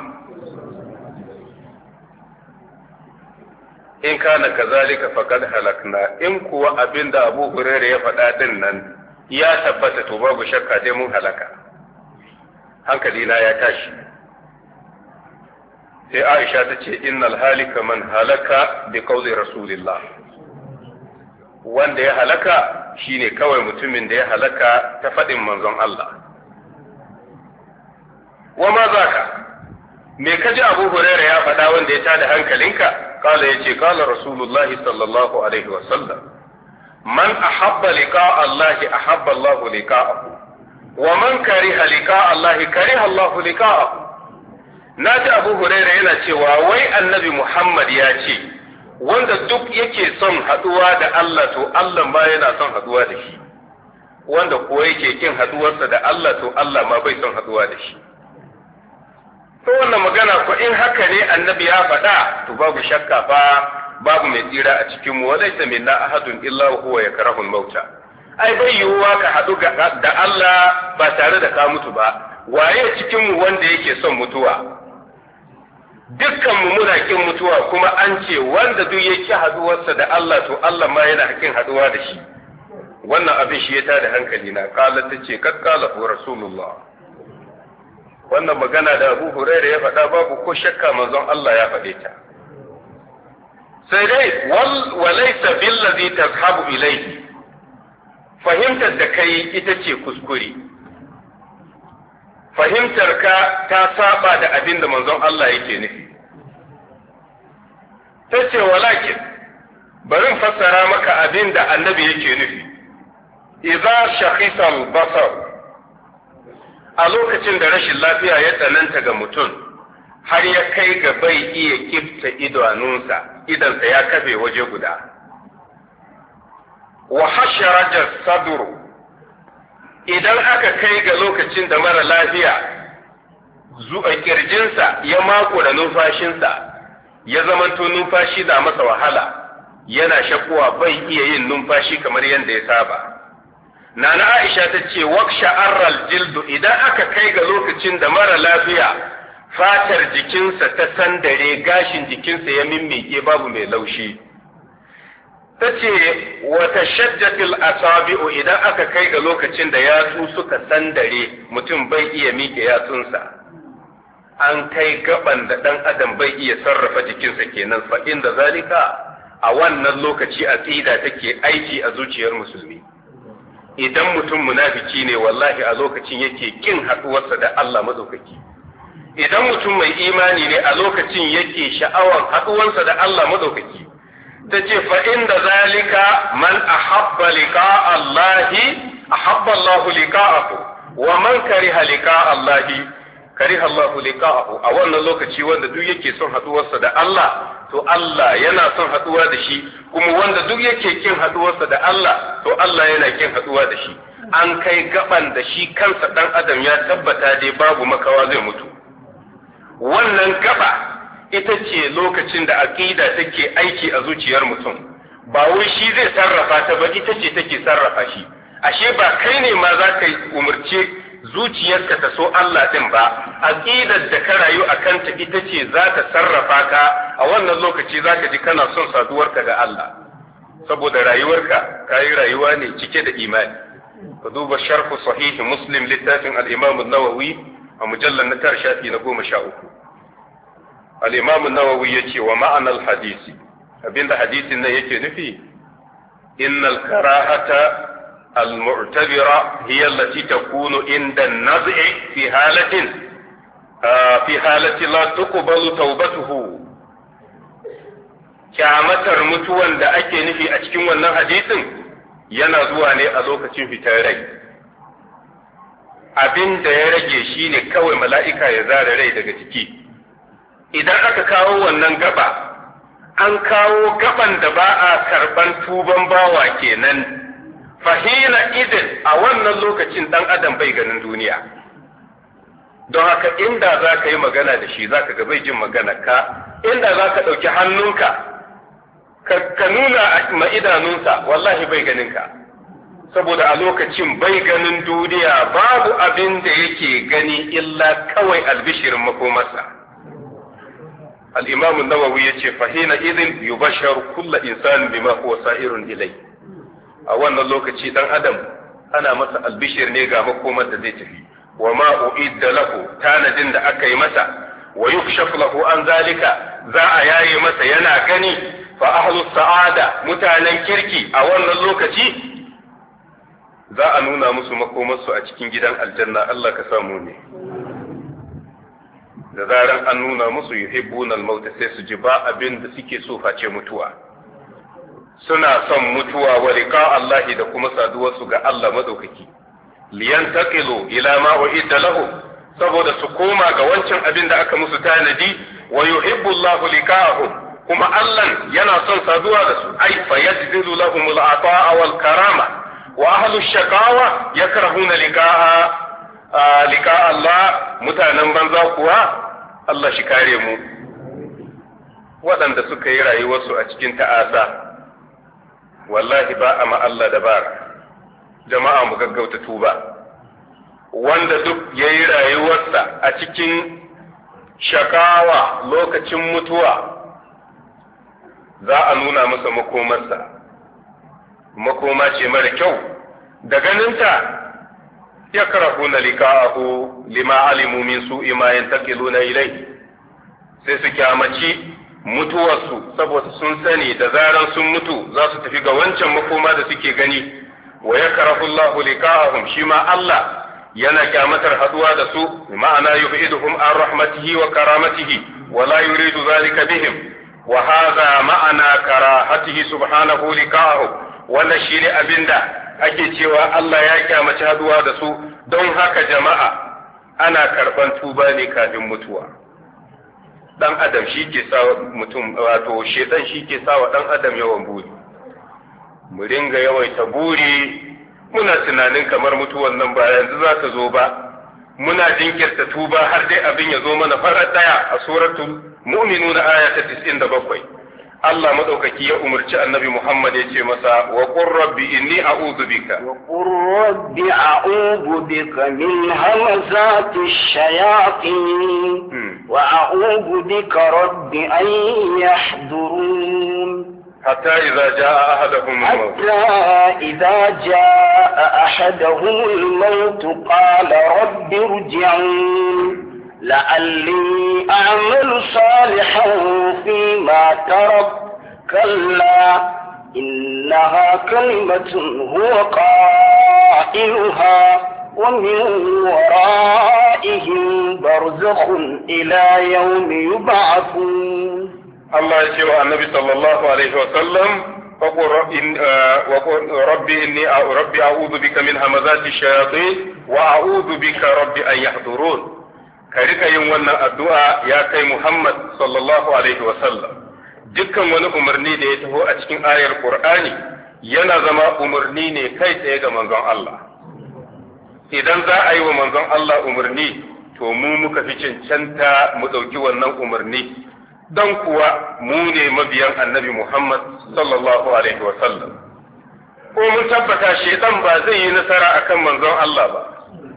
In kana kazalika faqad halakna, in kuwa abinda Abu Hurairah ya faɗa din nan ya tabbata, to babu shakka dai mun halaka. Hankali na ya tashi. Sai Aisha ta ce innal halika man halaka bi qawli rasulillah. Wanda ya halaka shine kawai mutumin da ya halaka ta faɗin manzon Allah. Wa ma zaka? Me kaji Abu Hurairah ya faɗa wanda ya tada hankalinka? qala yace qala rasulullahi sallallahu alaihi wa sallam man ahabba liqa'a Allah ahabba Allah liqa'ahu wa man kariha liqa'a Allah kariha Allah liqa'ahu. Naji Abu Hurairah yana cewa wai Annabi Muhammad ya ce wanda duk yake son haduwa da Allah to Allah ma yana son haduwa da shi, wanda kuwa yake kin haduwarsa da Allah to Allah ma bai son haduwa da shi. To wannan magana ko in haka ne Annabi ya faɗa to babu shakka fa babu mai tsira a cikin mu, walaysa minna ahadun illa huwa yakrahu al-mauta. Ai bai yiwuwa ka hadu da Allah ba tare da ka mutu ba. Waye cikin mu wanda yake son mutuwa? Dukkan mu muna kin mutuwa, kuma an ce wanda duk yake haduwarsa da Allah to Allah ma yana hakin haduwa da shi. Wannan abin shi ya tada hankali na. Qala tace kad qala rasulullah. Wannan magana da Abu Hurairah ya faɗa babu ko shakka manzon Allah ya faɗe ta. Sai dai wal walaysa billazi tazhabu ilayhi. Fahimtar da kai ita ce kuskure. Fahimtar ka ta saba da abin da manzon Allah yake nufi. Ta ce walakin bari in fassara maka abin da annabi yake nufi. Idza shakhisa al-basar, a lokacin da rashin lafiya ya tsananta ga mutum har ya kai ga bai iya kifta idanunsa, idansa ya kafe waje guda. Wa hasharaja sadru, idan aka kai ga lokacin da mara lafiya zuwa kirjinsa ya mako da numfashinsa, ya zamanto numfashi da masa wahala, yana shakuwa bai iya yin numfashi kamar yadda ya saba. Nana Aisha ta ce waksha arral jildu, idan aka kai ga lokacin da mara lafiya fatar jikinsa ta sandare, gashin jikinsa ya mimmike babu mai laushi. Ta ce wata shaddatil asabi'u, idan aka kai ga lokacin da yatsu suka sandare mutum bai iya miƙe yatsunsa, an kai gaban da ɗan adam bai iya sarrafa jikinsa kenan. Fa inda zalika, a wannan lokaci aqida take aiki a zuciyar musulmi. Idan mutum munafiki ne wallahi a lokacin yake kin haɗuwarsa da Allah madaukaki. Idan mutum mai imani ne a lokacin yake sha'awar haɗuwarsa da Allah madaukaki. Ta ce fa inda zalika man ahabba liqa'a Allahi ahabba Allahu liqa'ahu wa man kariha liqa'a Allahi kariha Allahu liqa'ahu. A wannan lokaci wanda duk yake son haduwarsa da Allah to Allah yana son haduwa da shi, kuma wanda duk yake kin haduwarsa da Allah to Allah yana kin haduwa da shi. An kai gaban da shi kansa dan adam ya tabbata dai babu makawa zai mutu. Wannan gaba ita ce lokacin da aqida take aiki a zuciyar mutum, ba wai shi zai sarrafa ta ba, ita ce take sarrafa shi. Ashe ba kai ne ma za ka umurce zuciyarka ta so Allah din ba, aqidar da ka rayu a kanta ita ce za ta sarrafa ka. A wannan lokaci za ka ji kana son saduwarka da Allah, saboda rayuwarka ka yi rayuwa ne cike da imani. Ka duba sharhu sahihi Muslim littafin al-Imam an-Nawawi a mujallar na tar shafi na goma sha uku. Al-Imam an-Nawawi yace wa ma'anar hadisi, abinda hadisin nan yake nufi, innal karahata المعتبرة هي التي تكون عند النزع في حالة في حالة لا تقبل توبته. kyamatar mutuwan da ake nufi a cikin wannan hadisin yana zuwa ne a lokacin fitar rai. Abin da ya rage shi ne kawai mala'ika ya zara rai daga jiki. Idan aka kawo wannan gaba, an kawo gaban da ba a karɓan tuban bawa kenan. Fahina idin a wannan lokacin ɗan adam bai ganin duniya. Don haka inda za ka yi magana da shi za ka ga bai jin magana ka, inda za ka ɗauki hannunka ka nuna ma idanunsa wallahi bai ganin ka, saboda a lokacin bai ganin duniya, babu abin da yake gani illa kawai albishirin makomarsa. Al-Imam an-Nawawi yace fahina idin yubashsharu kullu insanin bima huwa sa'irun ilay. A wannan lokaci dan adam ana masa albishir ne ga makomar da zai tafi. Wa ma uidda lahu, tanadin da aka yi masa, wa yukshaf lahu an zalika, za a yaye masa yana gani. Fa ahlu sa'ada, mutanen kirki a wannan lokaci za a nuna musu makomarsu a cikin gidan aljanna. Allah ka samu ne. da zaran an nuna musu yuhibbuna al-maut sai su ji ba abin da suke so face mutuwa suna son mutuwa wa liqa Allah da kuma saduwar su ga Allah madaukaki liyantaqilu ila ma wa'ida lahu saboda su koma ga wancan abin da aka musu tanadi wa yuhibbu Allah liqa'ahum kuma Allah yana son saduwa da su ai fa yajzilu lahum al-ata'a wal karama wa ahlu ash-shaqawa yakrahuna liqa'a liqa'a Allah mutanen banza kuwa Allah shi kare mu waɗanda suka yi rayuwarsu a cikin ta'asa wallahi ba a ma Allah dabara jama'a mu gaggauta tuba wanda duk ya yi rayuwarsa a cikin shakawa lokacin mutuwa za a nuna masa makomarsa makoma ce mara kyau da ganinta ya karahuna liqa'ahu lima alimu min su'i ma yantaqiluna ilayhi sai su kyamaci mutuwarsu saboda sun sani da zaran sun mutu za su tafi ga wancan makoma da suke gani wa yakrahu Allahu liqa'ahum shi ma Allah yana kyamatar haduwa da su ma'ana yub'iduhum an rahmatihi wa karamatihi wa la yuridu zalika bihim wa hadha ma'ana karahatihi subhanahu liqa'ahum wannan shine abinda ake cewa Allah ya kyamaci haduwa da su don haka jama'a ana karban tuba ne kafin mutuwa dan adam shi ke sa mutum wato shedan shi ke sa wa dan adam yawan buri mu ringa yawaita buri muna tunanin kamar mutuwan nan ba yanzu za ta zo ba muna jinkirta tuba har dai abin ya zo mana farar daya a suratul mu'minuna aya ta tis'in da bakwai Allah madaukaki ya umarci annabi Muhammad ya ce masa wa qur rabbi inni a'udhu bika wa qur rabbi a'udhu bika min hamazati ash-shayatin wa a'udhu bika rabbi an yahdurun حتى إذا جاء أحدهم الموت حتى إذا جاء أحدهم الموت قال رب ارجعون لعلي أعمل صالحا فيما ترك كلا إنها كلمة هو قائلها ومن ورائهم برزخ إلى يوم يبعثون Allah ya ce wa annabi sallallahu alaihi wa sallam faqul rabbi inni rabbi a'udhu bika min hamazati shayatin wa a'udhu bika rabbi an yahdurun ka rika yin wannan addu'a ya kai Muhammad sallallahu alaihi wa sallam dukkan wani umarni da ya taho a cikin ayar Qur'ani yana zama umarni ne kai tsaye ga manzon Allah idan za a yi wa manzon Allah umarni to mu muka fi cancanta mu dauki wannan umarni don kuwa mu ne mabiyan annabi Muhammad sallallahu alaihi wa sallam ko mun tabbata shaitan ba zai yi nasara akan manzon Allah ba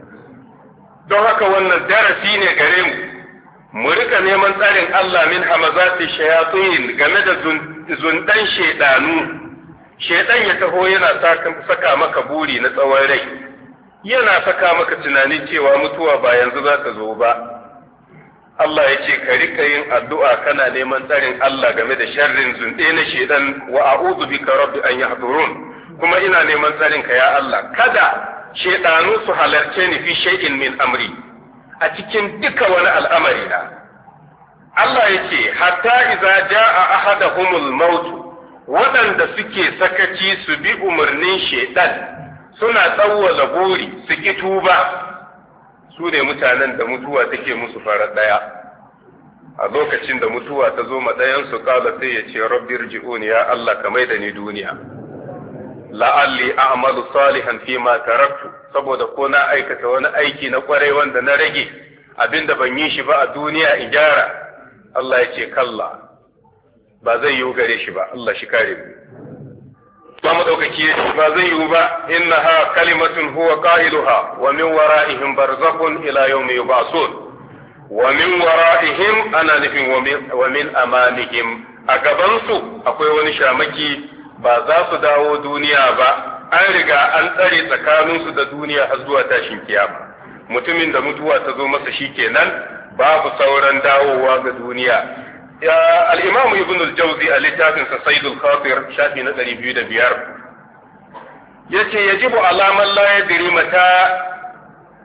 don haka wannan darasi ne gare mu mu rika neman tsarin Allah min hamazati shayatin game da zundan shaidanu shaitan ya taho yana saka maka buri na tsawon rai yana saka maka tunanin cewa mutuwa ba yanzu za ta zo ba Allah ya ce ka rika yin addu'a kana neman tsarin Allah game da sharrin zunɗe na shedan wa a'udhu bika rabbi an yahdurun kuma ina neman tsarin ka ya Allah kada shedanu su halarce ni fi shay'in min amri a cikin duka wani al'amari na Allah ya ce hatta idza jaa ahaduhumul maut waɗanda suke sakaci su bi umarnin shedan suna tsawwala buri su ki tuba su ne mutanen da mutuwa take musu farar daya a lokacin da mutuwa ta zo ma ɗayan su kala sai ya ce rabbi irji'uni ya Allah ka maida ni duniya la'alli a'malu salihan fi ma taraktu saboda ko na aikata wani aiki na kwarai wanda na rage abinda ban yi shi ba a duniya in gyara Allah ya ce kalla ba zai yiwu gare shi ba Allah shi kare mu ba mu daukaki ba zai yiwu ba innaha kalimatun huwa qailuha wa min wara'ihim barzakhun ila yawmi yub'asun wa min wara'ihim ana nufin wa min amanihim a gaban su akwai wani shamaki ba za su dawo duniya ba an riga an tsare tsakanin su da duniya har zuwa tashin kiyama mutumin da mutuwa ta zo masa shikenan babu sauran dawowa ga duniya الإمام ابن الجوزي الكتاب صيد الخاطر شافي نظري بيد بيار يتي يجب على من لا يدري متى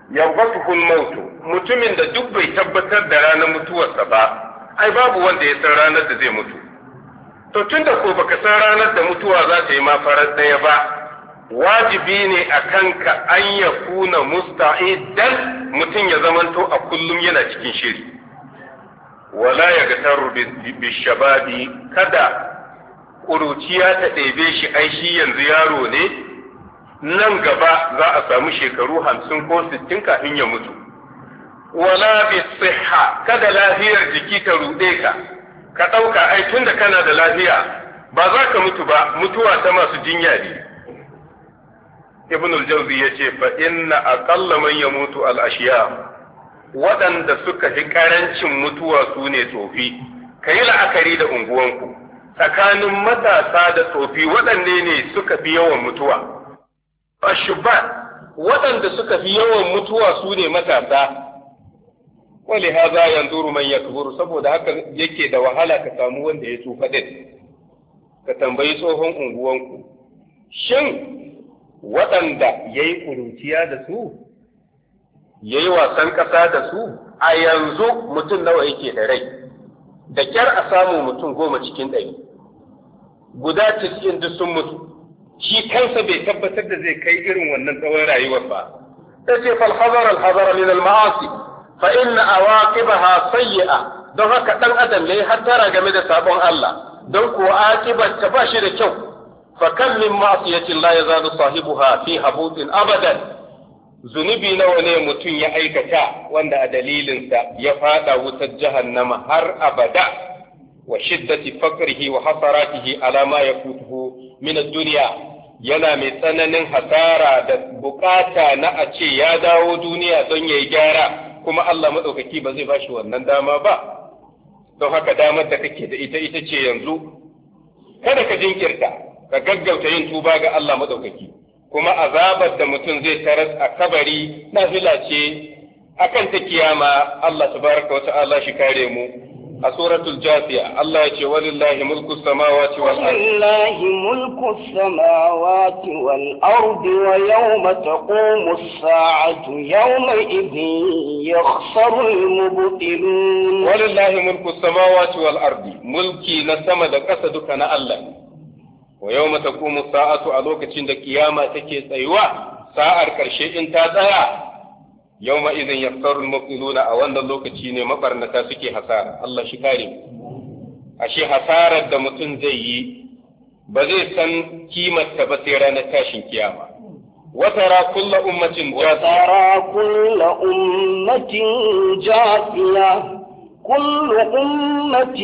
yabatuhu al-maut mutumin da duk bai tabbatar da ranar mutuwarsa ba ai babu wanda ya san ranar da zai mutu to tunda ko baka san ranar da mutuwa za ta yi ma farar daya ba wajibi ne a kanka an ya kuna musta'idan mutum ya zamanto a kullum yana cikin shiri wala ya ga taru bi shababi kada ƙuruciya ta ɗebe shi ai shi yanzu yaro ne nan gaba za a samu shekaru hamsin ko sittin kafin ya mutu wala bi siha kada lafiyar jiki ta ruɗe ka ka ɗauka ai tunda kana da lafiya ba za ka mutu ba mutuwa ta masu jinya ne ibn al-jawzi yace fa inna aqalla man yamutu al-ashiya waɗanda suka fi karancin mutuwa su ne tsofi kai la'akari da unguwanku tsakanin matasa da tsofi waɗanne ne suka fi yawan mutuwa ashban waɗanda suka fi yawan mutuwa su ne matasa wali haza yanzuru man yakburu saboda haka yake da wahala ka samu wanda ya tsufa din ka tambayi tsohon unguwanku shin waɗanda ya yi ƙuruciya da su, ya yi wasan ƙasa da su, a yanzu mutum nawa yake da rai, da ƙyar a samu mutum goma cikin ɗari, guda cikin duk sun mutu, shi kansa bai tabbatar da zai kai irin wannan tsawon rayuwar ba. Ta ce falhazar alhazar min al-ma'asi, fa inna awaqibaha sayyi'a, don haka ɗan adam yayi hattara game da sabon Allah, don kuwa aqibar ta ba shi da kyau. فكم من معصية لا يزال صاحبها في هبوط أبدا zunubi nawa ne mutum ya aikata wanda a dalilinsa ya fada wutar jahannama har abada wa shiddati faqrihi wa hasaratihi ala ma yafutuhu min ad-dunya yana mai tsananin hasara da bukata na a ce ya dawo duniya don yayi gyara kuma Allah madaukaki ba zai bashi wannan dama ba don haka damar da kake da ita ita ce yanzu kada ka jinkirta ka gaggauta yin tuba ga Allah madaukaki kuma azabar da mutum zai taras a kabari nafila ce akan ta kiyama Allah tabaraka wa ta'ala shi kare mu a suratul jasiya Allah ya ce walillahi mulku samawati wal ardi walillahi mulku samawati wal ardi wa yawma taqumu as-sa'atu yawma idhin yakhsaru al-mubtilun walillahi mulku samawati wal ardi mulki na sama da ƙasa duka na Allah wa yawma taqumu as-sa'atu a lokacin da kiyama take tsayuwa sa'ar karshe in ta tsaya yawma idhin yakhsaru al-mubtiluna a wannan lokaci ne mabarnata suke hasara Allah shi kare ashe hasarar da mutum zai yi ba zai san kimar ta ba sai ranar tashin kiyama wa tara kullu ummatin wa tara kullu ummatin jafiya كل أمة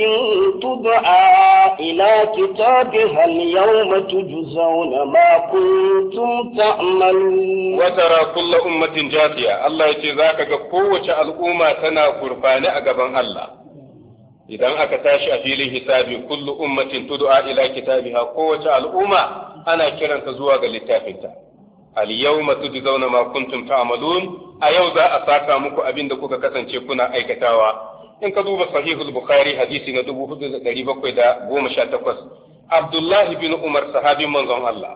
تدعى إلى كتابها اليوم تجزون ما كنتم تعملون وترى كل أمة جاثية الله يتذاك قوة الأمة تنا قربان أقبان الله إذا أكتاش أفيلي حسابي كل أمة تدعى إلى كتابها قوة الأمة أنا كرن تزواج للتافنتا اليوم تجزون ما كنتم تعملون أيوزا أساكا مكو أبين دكوكا كسن شكونا أي كتاوا in ka duba sahihul bukhari hadisi na dubu hudu da dari bakwai da goma sha takwas abdullahi bin umar sahabin manzon Allah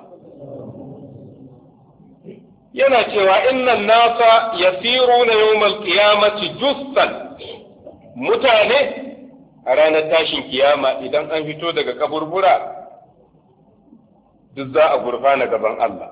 yana cewa innan nasa yasiruna yawmal qiyamati jussan mutane a ranar tashin kiyama idan an fito daga kaburbura duk za a gurfana gaban Allah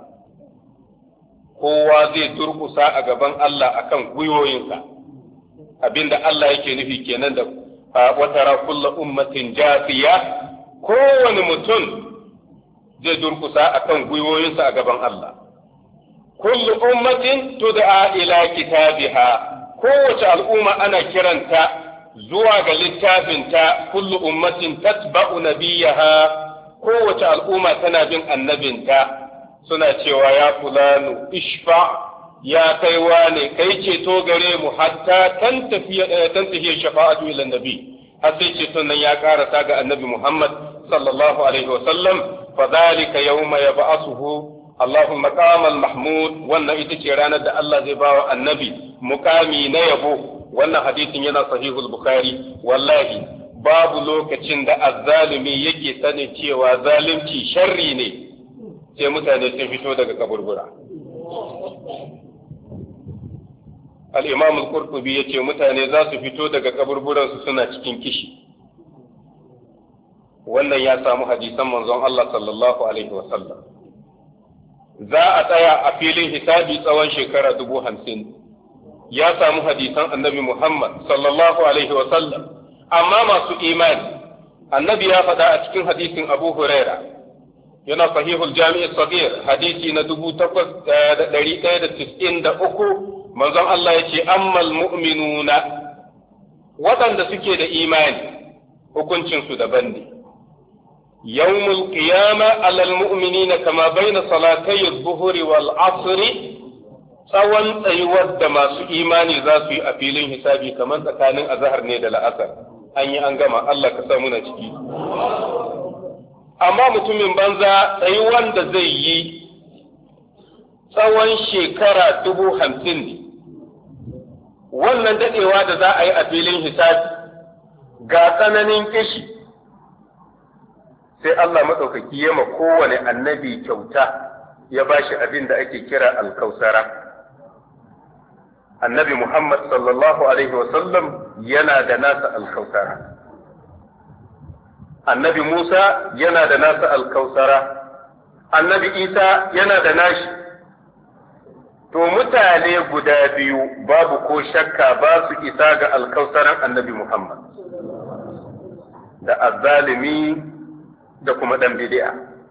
kowa zai durkusa a gaban Allah akan gwiwoyinsa abinda Allah yake nufi kenan da watara kullu ummatin jafiya kowane mutum zai durkusa akan gwiwoyinsa a gaban Allah kullu ummatin tud'a ila kitabiha kowace al'umma ana kiranta zuwa ga littafinta kullu ummatin tatba'u nabiyaha kowace al'umma tana bin annabinta suna cewa ya fulanu ishfa ya kai wane kai ceto gare mu hatta tan tafiya shafa'atu ila nabi har sai ceton nan ya karasa ga annabi Muhammad sallallahu alaihi wa sallam fa zalika yawma yab'athuhu Allahu maqamal mahmud wannan ita ce ranar da Allah zai bawa annabi mukami na yabo wannan hadisin yana sahihul bukhari wallahi babu lokacin da azzalimi yake sani cewa zalunci sharri ne sai mutane sun fito daga kaburbura al-imam al-qurtubi yace mutane za su fito daga kaburburansu suna cikin kishi. Wannan ya samu hadisan manzon Allah sallallahu alaihi wasallam. Za a tsaya a filin hisabi tsawon shekara dubu hamsin. Ya samu hadisan annabi Muhammad sallallahu alaihi wasallam. Amma masu imani, annabi ya faɗa a cikin hadisin Abu Huraira, yana sahihul jami'i sagir hadisi na dubu takwas da ɗari ɗaya da tis'in da uku, manzon Allah ya ce ammal mu'minuna, waɗanda suke da imani hukuncinsu daban ne. Yawmul qiyama alal mu'minina kama baina salatay adh-dhuhri wal 'asri, tsawon tsayuwar da masu imani za su yi a filin hisabi kamar tsakanin azhar ne da la'asar. An yi an gama, Allah ka sa muna ciki. Amma mutumin banza tsayuwan da zai yi tsawon shekara dubu hamsin ne. Wannan daɗewa da za a yi a filin hisabi ga tsananin kishi, sai Allah maɗaukaki ya ma kowane annabi kyauta ya ba shi abin da ake kira alkausara. Annabi Muhammad sallallahu alaihi wasallam yana da nasa alkausara. Annabi Musa yana da nasa alkausara. Annabi Isa yana da nashi. To mutane guda biyu babu ko shakka ba su isa ga alkausaran Annabi Muhammad, da azzalimi da kuma ɗan bid'a.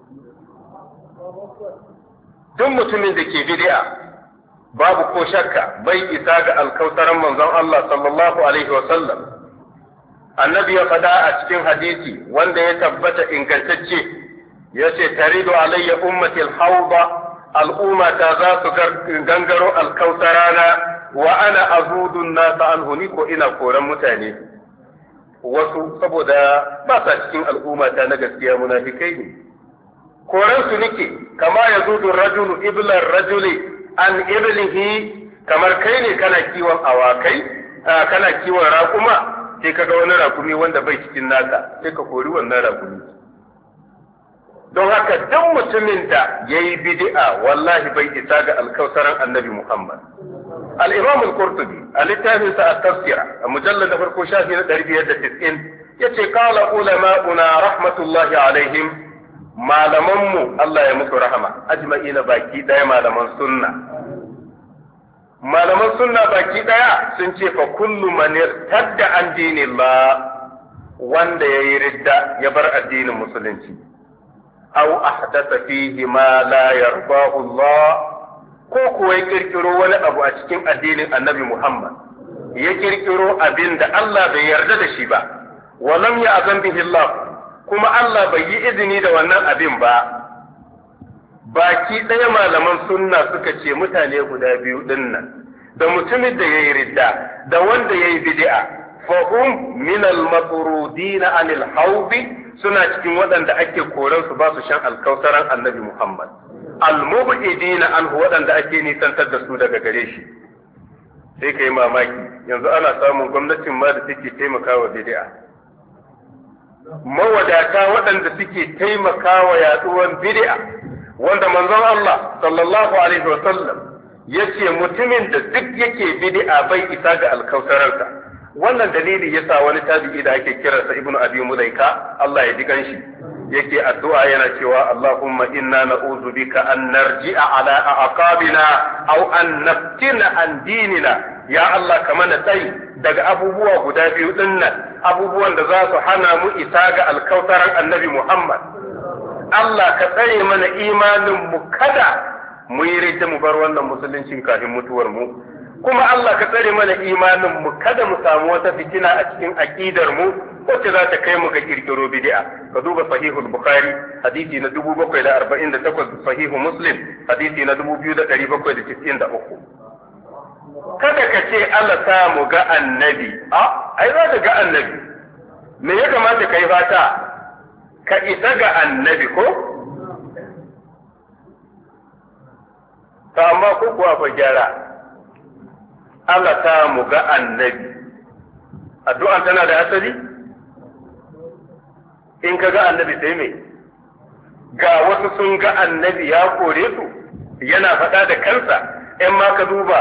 Duk mutumin da ke bid'a babu ko shakka bai isa ga alkausaran manzon Allah sallallahu alaihi wasallam. Annabi ya faɗa a cikin hadisi wanda ya tabbata ingantacce, ya ce taridu alayya ummati al-hawda, al'umma ta za su gangaro alkausarana wa ana azudun nasa anhu, ni ko ina koran mutane. Wasu saboda ba sa cikin al'umma ta na gaskiya munafikai ne, koran su nike kama yazudu rajulu iblar rajuli an iblihi, kamar kai ne kana kiwon awakai, kana kiwon raƙuma, sai ka ga wani raƙumi wanda bai cikin naka, sai ka kori wannan raƙumi. Don haka duk mutumin da ya yi bid'a wallahi bai isa ga alkausaran annabi Muhammad. Al-Imam al-Qurtubi a littafinsa at-Tafsira a mujallar da farko shafi na ɗari biyar da tis'in yace qala ulama'una rahmatullahi alaihim, malamanmu Allah ya musu rahama ajma'ina baki daya, malaman sunna malaman sunna baki daya sun ce fa kullu man irtadda an dinillah, wanda yayi ridda ya bar addinin musulunci, aw ahdatha fihi ma la yardahu Allah, ko kuwa ya kirkiro wani abu a cikin addinin Annabi Muhammad, ya kirkiro abin da Allah bai yarda da shi ba, wa lam ya'zan bihi Allah, kuma Allah bai yi izini da wannan abin ba. Baki ɗaya malaman sunna suka ce mutane guda biyu ɗin nan, da mutumin da ya yi ridda da wanda ya yi bid'a, fahum min al-matrudina anil hawdi, suna cikin waɗanda ake koran su ba su shan alkausaran annabi Muhammad, al-mubidina anhu, waɗanda ake nisantar da su daga gare shi. Sai ka yi mamaki, yanzu ana samun gwamnatin ma da take taimakawa bid'a, mawadata waɗanda suke taimakawa yaduwar bid'a, wanda manzon Allah sallallahu alaihi wa sallam yace mutumin da duk yake bid'a bai isa ga alkausararsa. Wannan dalili yasa wani tabi'i da ake kiransa Ibnu Abi Mulaika, Allah ya ji ganshi, yake addu'a yana cewa Allahumma inna na'udhu bika an narji'a ala aqabina aw an naftina an dinina. Ya Allah ka mana tsayi daga abubuwa guda biyu dinnan, abubuwan da za su hana mu isa ga alkausaran annabi Muhammad. Allah ka tsare mana imanin mu, kada mu yi ridda mu bar wannan musuluncin kafin mutuwar mu. Kuma Allah ka tsare mana imanin mu, kada mu samu wata fitina a cikin aqidar mu wacce za ta kai mu ga kirkiro bid'a. Ka duba sahihul Bukhari hadisi na dubu bakwai da arba'in da takwas, sahihu Muslim hadisi na dubu biyu da ɗari bakwai da tis'in da uku. Kada ka ce Allah sa mu ga annabi, a ai za ka ga annabi. Me ya kamata ka yi fata? Ka isa ga annabi ko? Ta amma ko kuwa fa gyara, Allah ta mu ga annabi, addu'an tana da asali? In ka ga annabi sai mai, ga wasu sun ga annabi ya kore su, yana faɗa da kansa, ‘yan ma ka duba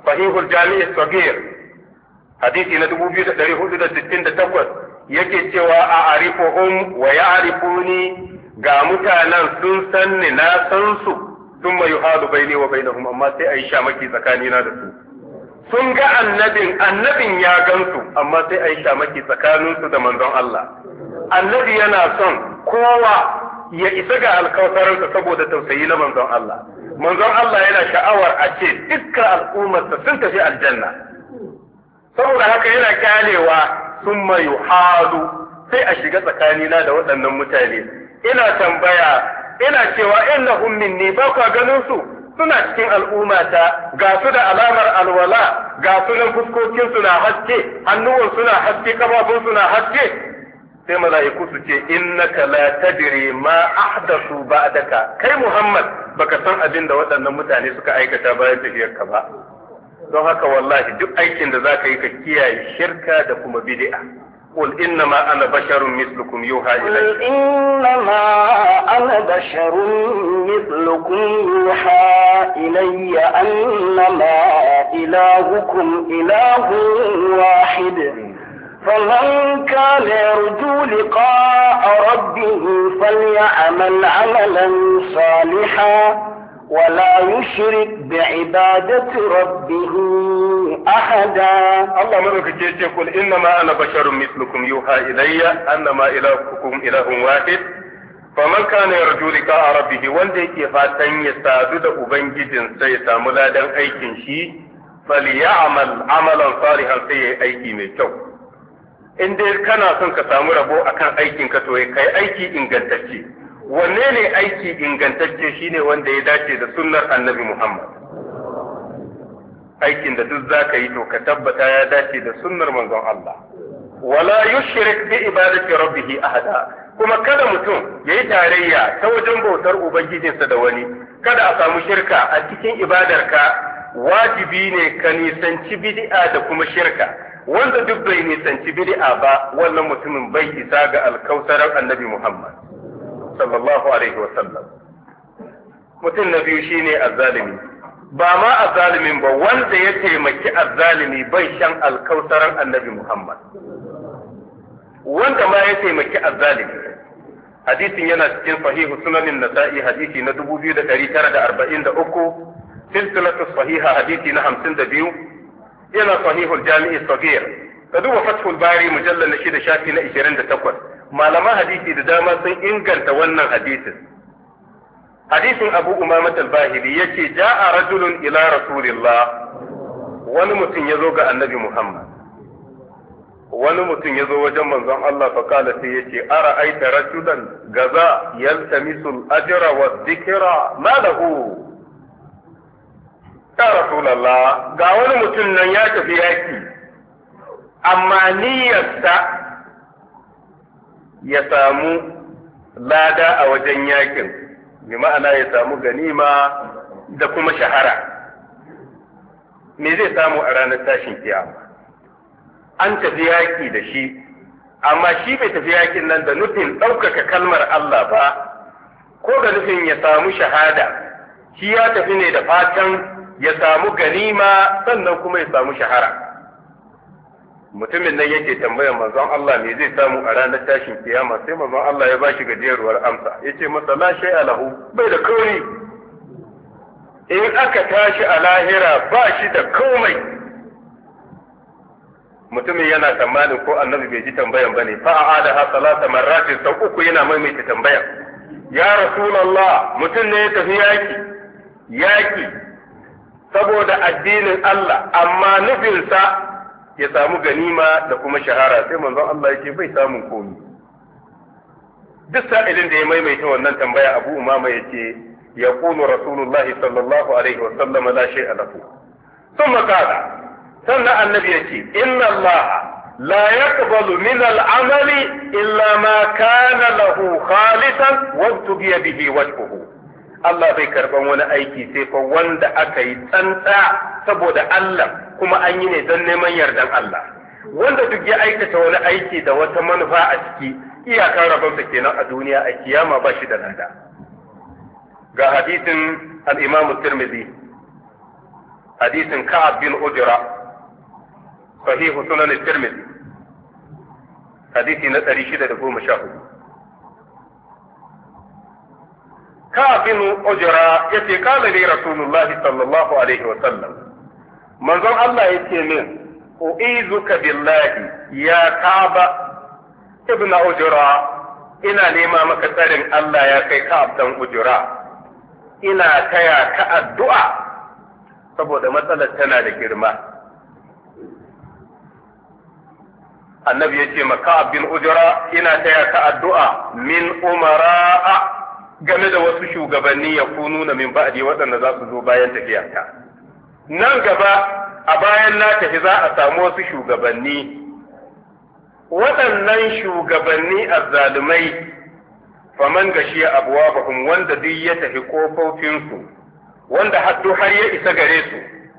sahihul jami' as-saghir hadisi na dubu biyu da ɗari hudu da sittin da takwas yake cewa a arifuhum wa ya'rifuni ga mutanen sun san ni na san su thumma yuhadu baini wa bainahum amma sai ayi shamaki tsakanina da su sun ga annabin annabin ya gansu amma sai ayi shamaki tsakaninsu da manzon Allah annabi yana son kowa ya isa ga alkausarinsa saboda tausayi na manzon Allah manzon Allah yana sha'awar a ce dukkan al'ummarsa sun tafi aljanna saboda haka yana kyalewa sun mayu halu sai a shiga tsakanina da waɗannan mutane ina tambaya ina cewa innahum minni ba ka ganin su suna cikin al'ummata ga su da alamar alwala ga su nan fuskokin suna haske hannuwan suna haske kafafun suna haske sai mala'iku su ce innaka la tadri ma ahdathu ba'daka kai Muhammad baka san abin da waɗannan mutane suka aikata bayan tafiyarka ba don haka wallahi duk aikin da zaka yi ka kiyaye shirka da kuma bid'a قل إنما أنا بشر مثلكم يوحى إلي قل إنما أنا بشر مثلكم يوحى إلي أنما إلهكم إله واحد فمن كان يرجو لقاء ربه فليعمل عملا صالحا ولا يشرك بعبادة ربه أحدا الله ملك يقول إنما أنا بشر مثلكم يوحى إلي أنما إلهكم إله واحد فمن كان يرجو لقاء ربه وندي كفاتن يستعدد أبنجد سيسا ملادا أيكن شي فليعمل عملا صالحا سي أيكي ميكو إن دي كان سنك سامربو أكان أيكن كتوي كي أيكي إنغنتكي wanne ne aiki ingantacce shine wanda ya dace da sunnar annabi Muhammad aikin da duk zaka yi to ka tabbata ya dace da sunnar manzon Allah wala yushrik bi ibadati rabbih ahada kuma kada mutum yayi tarayya ta wajen bautar ubangijinsa da wani kada a samu shirka a cikin ibadarka wajibi ne ka nisanci bid'a da kuma shirka wanda duk bai nisanci bid'a ba wannan mutumin bai isa ga alkausarar annabi Muhammad sallallahu alaihi wa sallam mutum na biyu shine azzalimi ba ma azzalimin ba wanda ya taimaki azzalimi bai shan alkausaran annabi Muhammad wanda ma ya taimaki azzalimi hadisin yana cikin sahihu sunanin nasa'i hadisi na dubu biyu da ɗari tara da arba'in da uku silsilatu sahiha hadisi na hamsin da biyu yana sahihul jami'i sagir ka duba fathul bari mujallal na shida shafi na ishirin da takwas malaman hadisi da dama sun inganta wannan hadisin hadisin abu umamat al-bahili yace ja'a rajulun ila rasulillah wani mutum yazo ga annabi muhammad wani mutum yazo wajen manzon Allah fa kala sai yace ara aita rajulan gaza yaltamisu al-ajra wa dhikra ma lahu ya rasulullah ga wani mutum nan ya tafi yaki amma niyyarsa ya samu lada a wajen yakin bi ma'ana ya samu ganima da kuma shahara me zai samu a ranar tashin kiyama an tafi yaki da shi amma shi bai tafi yakin nan da nufin ɗaukaka kalmar Allah ba ko da nufin ya samu shahada shi ya tafi ne da fatan ya samu ganima sannan kuma ya samu shahara mutumin nan yake tambayar manzon Allah me zai samu a ranar tashin kiyama sai manzon Allah ya bashi gajeruwar amsa yace masa la shay'a lahu bai da komai in aka tashi a lahira ba shi da komai mutumin yana tsammanin ko annabi bai ji tambayan bane fa a'ada ha salata marratin sau uku yana maimaita tambayan ya rasulullah mutum ne ya tafi yaki yaki saboda addinin Allah amma nufinsa ya samu ganima da kuma shahara sai manzon Allah yake bai samun komai duk sa'ilin da ya maimaita wannan tambaya Abu Umama yace yaqulu Rasulullah sallallahu alaihi wa sallam la shay'a lahu thumma qala sannan annabi yace inna Allah la yaqbalu min al-amali illa ma kana lahu khalisan wa tubiya bihi wajhuhu Allah bai karban wani aiki sai fa wanda aka yi tsantsa saboda Allah kuma an yi ne don neman yardan Allah wanda duk ya aikata wani aiki da wata manufa a ciki iyakar rabonsa kenan a duniya a kiyama ba shi da lada ga hadisin al-Imam Tirmidhi hadisin Ka'ab bin Ujra sahihu sunan at-Tirmidhi hadisi na ɗari shida da goma sha hudu. Ka'ab bin Ujra yace kala li Rasulullah sallallahu alaihi wa sallam manzon Allah yace min u'izuka billahi ya Ka'ab ibn Ujra ina nema maka tsarin Allah ya kai Ka'ab dan Ujra ina taya ka addu'a saboda matsalar tana da girma. Annabi ya ce maka bin Ujra ina taya ka addu'a min umara'a game da wasu shugabanni ya kunu na min ba'di waɗanda za su zo bayan tafiyarka. Nan gaba a bayan na tafi za a samu wasu shugabanni, waɗannan shugabanni azzalumai faman gashi abwabahum wanda duk ya tafi kofofinsu wanda haddu har ya isa gare su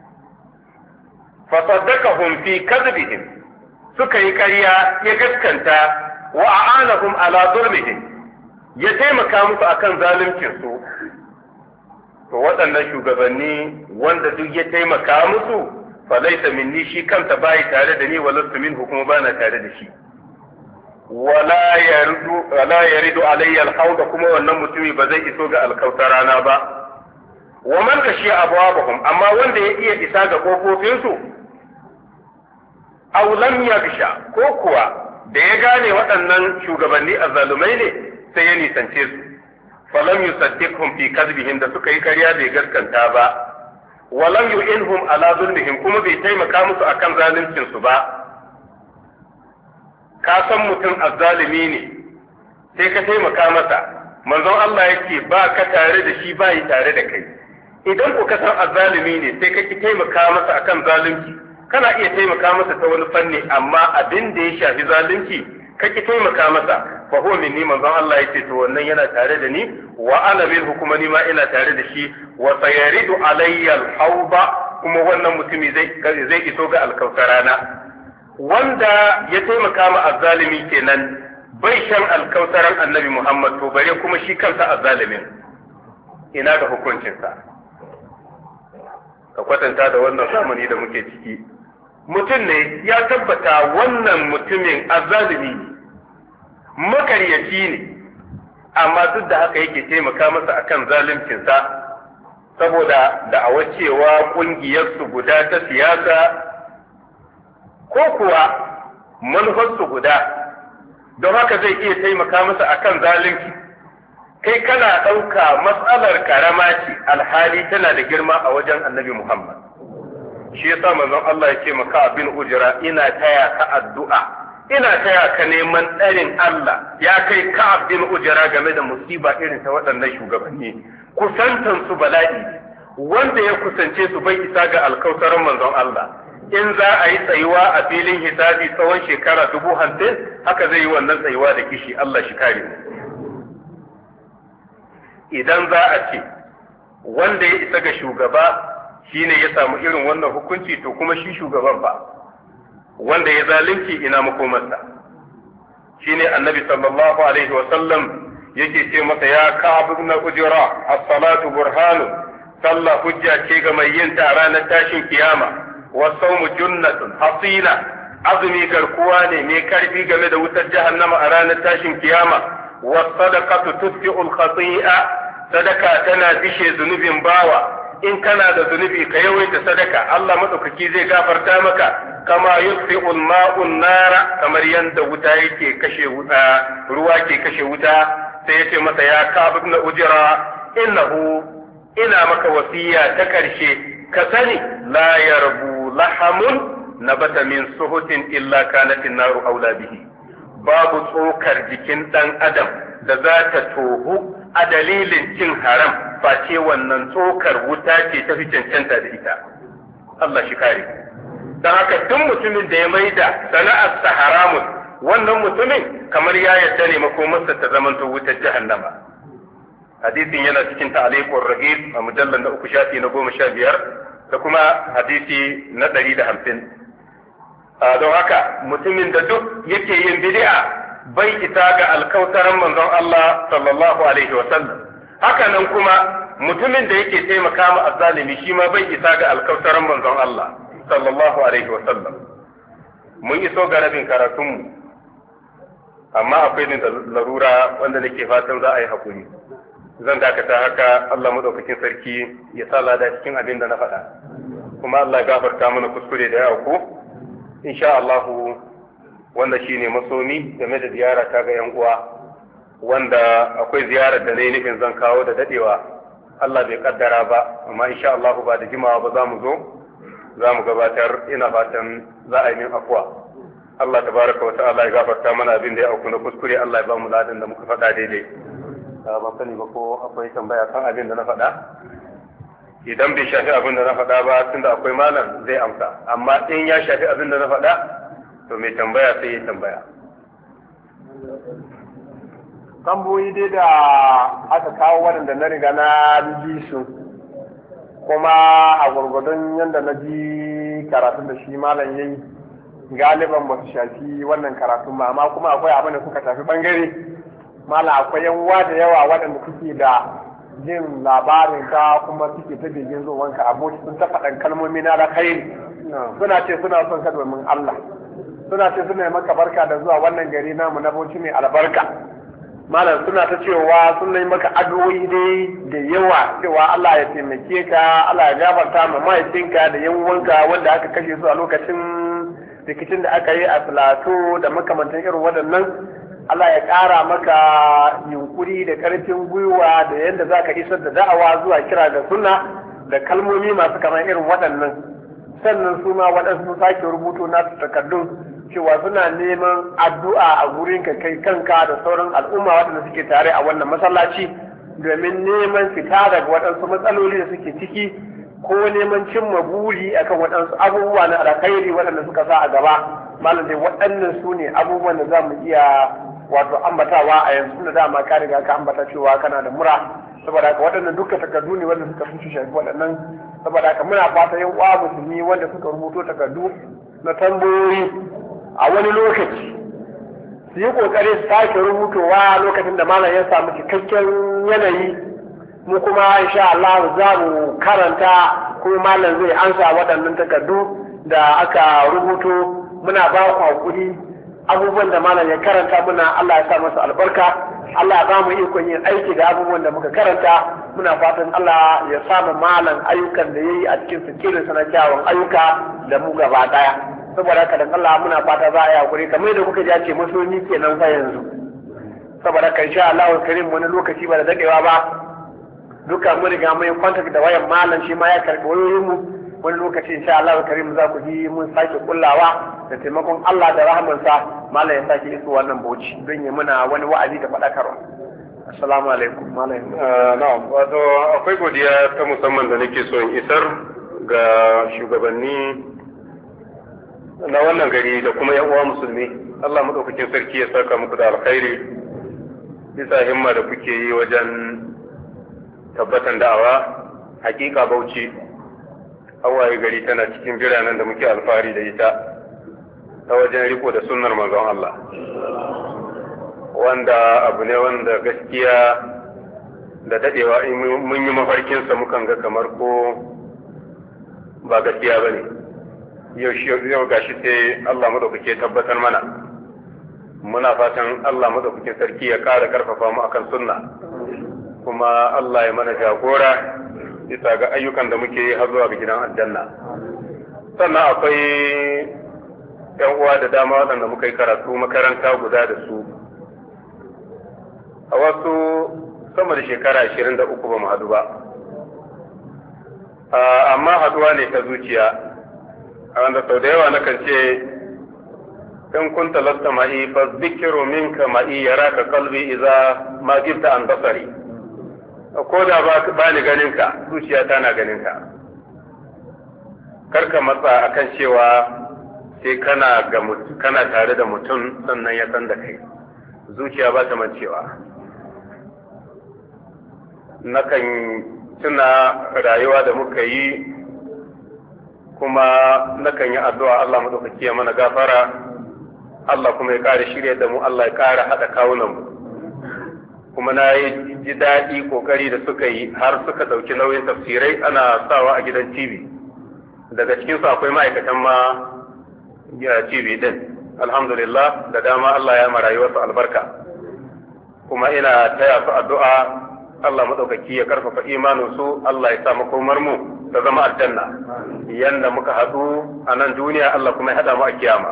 fa saddaqahum fi kadhibihim suka yi ƙarya ya gaskanta wa a'anahum ala zulmihim ya taimaka musu akan zaluncin su to waɗannan shugabanni wanda duk ya taimaka musu fa laysa minni shi kanta bai tare da ni walastu minhu kuma bana tare da shi wala yaridu wala yaridu alayya alhawd kuma wannan mutumi ba zai iso ga alkautarana ba wa man gashi abwabahum amma wanda ya iya isa ga kofofin su aw lam yagsha ko kuwa da ya gane waɗannan shugabanni azzalumai ne sai ya nisance su falam yusaddiqhum fi kadhibihim da suka yi ƙarya bai gaskanta ba walam yu'inhum ala zulmihim kuma bai taimaka musu akan zaluncin su ba. Ka san mutum azzalimi ne sai ka taimaka masa manzon Allah yake ba ka tare da shi ba yi tare da kai idan ku ka san azzalimi ne sai ka ki taimaka masa akan zalunci kana iya taimaka masa ta wani fanni amma abin da ya shafi zalunci ka ki taimaka masa fa huwa minni manzon Allah yake to wannan yana tare da ni wa ana minhu kuma ni ma ina tare da shi wa sayaridu alayya al-hawba kuma wannan mutumi zai zai iso ga alkautarana wanda ya taimaka ma azzalimi kenan bai shan alkautaran annabi Muhammad to bare kuma shi kansa azzalimin ina ga hukuncinsa ka kwatanta da wannan zamani da muke ciki mutum ne ya tabbata wannan mutumin azzalimi ne makaryaci ne amma duk da haka yake taimaka masa akan zaluncinsa saboda da'awar cewa ƙungiyarsu guda ta siyasa ko kuwa manufarsu guda don haka zai iya taimaka masa akan zalunci kai kana ɗauka matsalar karama ce alhali tana da girma a wajen annabi Muhammad shi yasa manzon Allah ya ce maka abin ujra ina taya ka addu'a ina taya ka neman tsarin Allah ya kai ka abin ujra game da musiba irin ta waɗannan shugabanni kusantan su bala'i wanda ya kusance su bai isa ga alkautaran manzon Allah in za a yi tsayuwa a filin hisabi tsawon shekara dubu hamsin haka zai yi wannan tsayuwa da kishi Allah shi kare idan za a ce wanda ya isa ga shugaba shine ya samu irin wannan hukunci to kuma shi shugaban ba wanda ya zalunci ina makomarsa shine annabi sallallahu alaihi wa sallam yake ce masa ya Ka'ab ibn Ujra as-salatu burhanu sallah hujja ce ga mai yin ta ranar tashin kiyama wasaumu junnatun hasina azumi garkuwa ne mai karfi game da wutar jahannama a ranar tashin kiyama wasadaqatu tudfi'ul khati'a sadaka tana dishe zunubin bawa in kana da zunubi ka yawaita sadaka Allah madaukaki zai gafarta maka kama yusfi'ul ma'un nara kamar yanda wuta yake kashe wuta ruwa ke kashe wuta sai yace masa ya Ka'ab ibn Ujra innahu ina maka wasiya ta karshe ka sani la yarbu lahamun nabata min suhutin illa kanat an-naru aula bihi babu tsokar jikin dan adam da za ta tohu a dalilin cin haram face wannan tsokar wuta ce ta fi cancanta da ita Allah shi kare dan haka duk mutumin da ya maida sana'ar sa haramun wannan mutumin kamar ya yarda ne makomarsa ta zamanto wutar jahannama hadisin yana cikin ta'liqur raghib a mujallal na uku shafi na goma sha biyar da kuma hadisi na ɗari da hamsin. Don haka mutumin da duk yake yin bid'a bai isa ga alkautaran manzon Allah sallallahu alaihi wa sallam. Haka nan kuma mutumin da yake taimaka ma azzalimi shi ma bai isa ga alkausaran manzon Allah sallallahu alaihi wa sallam. Mun iso ga rabin karatunmu, amma akwai ni da larura wanda nake fatan za a yi hakuri. Zan dakata haka. Allah madaukakin sarki ya sa lada cikin abin da na faɗa, kuma Allah ya gafarta mana kuskure da yawa ko insha Allah. Wanda shine masomi game da ziyara ta ga yan uwa, wanda akwai ziyarar da nayi nufin zan kawo da dadewa, Allah bai kaddara ba, amma insha Allah ba da jimawa ba za mu zo za mu gabatar. Ina fatan za a yi min afwa. Allah tabaraka wa ta'ala ya gafarta mana abin da ya auku na kuskure. Allah ya ba mu ladan da muka faɗa daidai. Ban sani ba ko akwai tambaya kan abin da na faɗa. Idan bai shafi abin da na faɗa ba, tunda akwai malam zai amsa, amma in ya shafi abin da na faɗa to mai tambaya sai ya tambaya. Tamboyi dai da aka kawo waɗanda na riga na ji su, kuma a gwargwadon yadda na ji karatun da shi malam ya yi, galiban ba su shafi wannan karatun ba, amma kuma akwai abin da suka shafi bangare. Malam akwai yan uwa da yawa waɗanda suke da jin labarin ka kuma suke ta begen zuwanka aboki, sun ta faɗan kalmomi na alkhairi, suna ce suna son ka domin Allah, suna ce suna maka barka da zuwa wannan gari namu na Bauchi mai albarka. Malam suna ta cewa sun yi maka addu'o'i dai da yawa cewa Allah ya taimake ka, Allah ya gafarta ma mahaifinka da yan uwanka wanda aka kashe su a lokacin rikicin da aka yi a Filato da makamantan irin waɗannan. Allah ya ƙara maka yunkuri da ƙarfin gwiwa da yadda za ka isar da da'awa zuwa kira da sunna da kalmomi masu kamar irin waɗannan. Sannan su ma waɗansu sun sake rubuto nasu takardun cewa suna neman addu'a a gurin ka kai kanka da sauran al'umma waɗanda suke tare a wannan masallaci domin neman fita daga waɗansu matsaloli da suke ciki ko neman cimma buri akan waɗansu abubuwa na alkhairi waɗanda suka sa a gaba. Malam dai waɗannan su ne abubuwan da za mu iya wato ambatawa a yanzu da dama ka riga ka ambata cewa kana da mura, saboda haka waɗannan duka takardu ne wanda suka fi shafi waɗannan. Saboda haka muna fata yan uwa musulmi wanda suka rubuto takardu na tambayoyi a wani lokaci su yi kokari su sake rubutowa lokacin da malam ya samu cikakken yanayi, mu kuma insha Allah za mu karanta kuma malam zai ansa waɗannan takardu da aka rubuto. Muna ba ku hakuri abubuwan da malam ya karanta muna, Allah ya sa masa albarka, Allah ya ba mu ikon yin aiki da abubuwan da muka karanta. Muna fatan Allah ya sa malam ayyukan da yayi a cikin sikirin na kyawun ayyuka da mu gaba daya. Saboda haka dan Allah muna fata za a yi hakuri kamar yadda kuka ji ce masoyi kenan fa yanzu. Saboda haka insha Allah karim wani lokaci ba da dadewa ba duka mun riga mun contact da wayan malam, shi ma ya karbi wayoyin mu. Wani lokaci insha Allah karim za ku ji mun sake kullawa da taimakon Allah da rahmansa malam ya sake iso wannan Bauchi don ya muna wani wa'azi da faɗakarwa. Assalamu alaikum malam. Na'am, wato akwai godiya ta musamman da nake so in isar ga shugabanni na wannan gari da kuma yan uwa musulmi. Allah madaukakin sarki ya saka muku da alkhairi bisa himma da kuke yi wajen tabbatan da'awa. Hakika Bauchi hawaye gari tana cikin biranen da muke alfahari da ita ta wajen riko da sunnar manzon Allah, wanda abu ne wanda gaskiya da dadewa mun yi mafarkinsa mukan ga kamar ko ba gaskiya ba ne. Yau gashi sai Allah madaukake tabbatar mana. Muna fatan Allah madaukakin sarki ya ƙara karfafa mu akan sunna, kuma Allah ya mana jagora bisa ga ayyukan da muke yi har zuwa ga gidan aljanna. Sannan akwai yan uwa da dama waɗanda muka yi karatu makaranta guda da su a wasu sama da shekara ashirin da uku ba mu haɗu ba, amma haɗuwa ne ta zuciya, wanda sau da yawa nakan ce in kunta lasta ma'i fa zikiru minka ma'i yaraka qalbi idza ma gibta an basari. Ko da ba ni ganin ka, zuciya tana ganin ka. Karka matsa akan cewa sai kana ga kana tare da mutum sannan ya san da kai. Zuciya ba ta mancewa. Nakan tuna rayuwa da muka yi, kuma nakan yi addu'a Allah madaukaki ya mana gafara, Allah kuma ya kare shirye da mu, Allah ya kare haɗa kawunan mu. kuma na yi ji daɗi kokari da suka yi har suka ɗauki nauyin tafsirai ana sawa a gidan T V. Daga cikinsu akwai ma'aikatan ma T V din. Alhamdulillah da dama Allah ya marayuwarsu albarka. Kuma ina taya su addu'a Allah maɗaukaki ya karfafa imanin su, Allah ya sa makomar mu ta zama aljanna. Yanda muka haɗu a nan duniya Allah kuma ya haɗa mu a kiyama.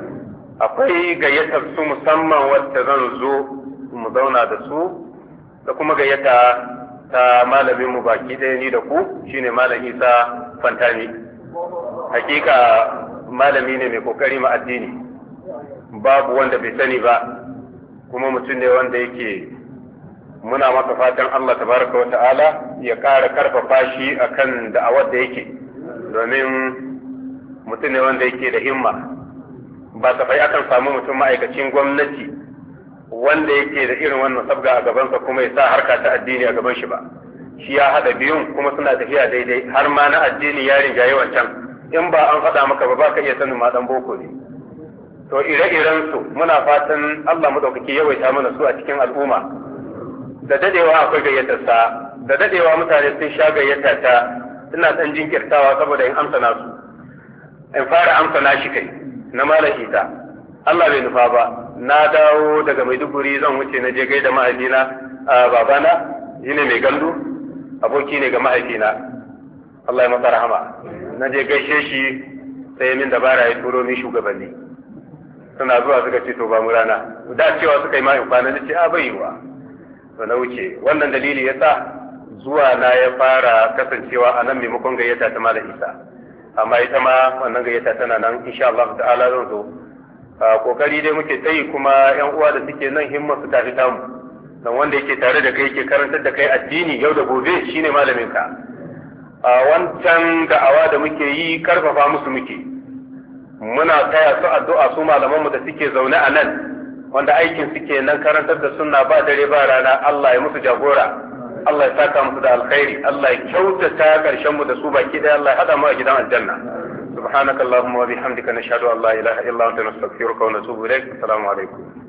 Akwai gayyatar su musamman wacce zan zo mu zauna da su, da kuma gayyata ta malamin mu baki ɗaya ni da ku shine Malam Isa Fantami. Hakika malami ne mai kokari ma addini, babu wanda bai sani ba, kuma mutum ne wanda yake muna masa fatan Allah tabaraka wa ta'ala ya ƙara karfafa shi akan da'awar da yake, domin mutum ne wanda yake da himma. Ba safai akan samu mutum ma'aikacin gwamnati wanda yake da irin wannan sabga a gabansa kuma ya sa harka ta addini a gaban shi ba. Shi ya haɗa biyun kuma suna tafiya daidai, har ma na addini ya rinjaye wancan. In ba an faɗa maka ba ba ka iya sanin ma ɗan boko ne. To ire-iren su muna fatan Allah madaukaki yawaita mana su a cikin al'umma. Da dadewa akwai gayyatar sa, da dadewa mutane sun sha gayyata ta, ina ɗan jinkirtawa saboda in amsa nasu. In fara amsa na shi kai na Malam Isa. Allah bai nufa ba, na dawo daga Maiduguri zan wuce na je gaida mahaifina a babana, shine mai gandu, aboki ne ga mahaifina. Allah ya masa rahama. Na je gaishe shi sai min dabara ya turo min shugabanni. Suna zuwa suka ce to ba mu rana. Da cewa suka yi ma in kwana nace a bai yiwa. To na wuce. Wannan dalili yasa zuwa na ya fara kasancewa a nan maimakon gayyata ta Malam Isa. Amma ita ma wannan gayyata tana nan insha Allah ta'ala zan zo. Kokari dai muke tsayi kuma yan uwa da suke nan himma su tafi tamu. Dan wanda yake tare da kai yake karantar da kai addini yau da gobe shine malamin ka. A wancan da'awa da muke yi karfafa musu muke, muna taya su addu'a su malamanmu da suke zaune a nan wanda aikin suke nan karantar da sunna ba dare ba rana. Allah ya musu jagora, Allah ya saka musu da alkhairi, Allah ya kyautata karshen mu da su baki ɗaya, Allah ya hada mu a gidan aljanna. subhanakallahumma wa bihamdika nashhadu an la ilaha illa anta nastaghfiruka wa natubu ilaik. Assalamu alaikum.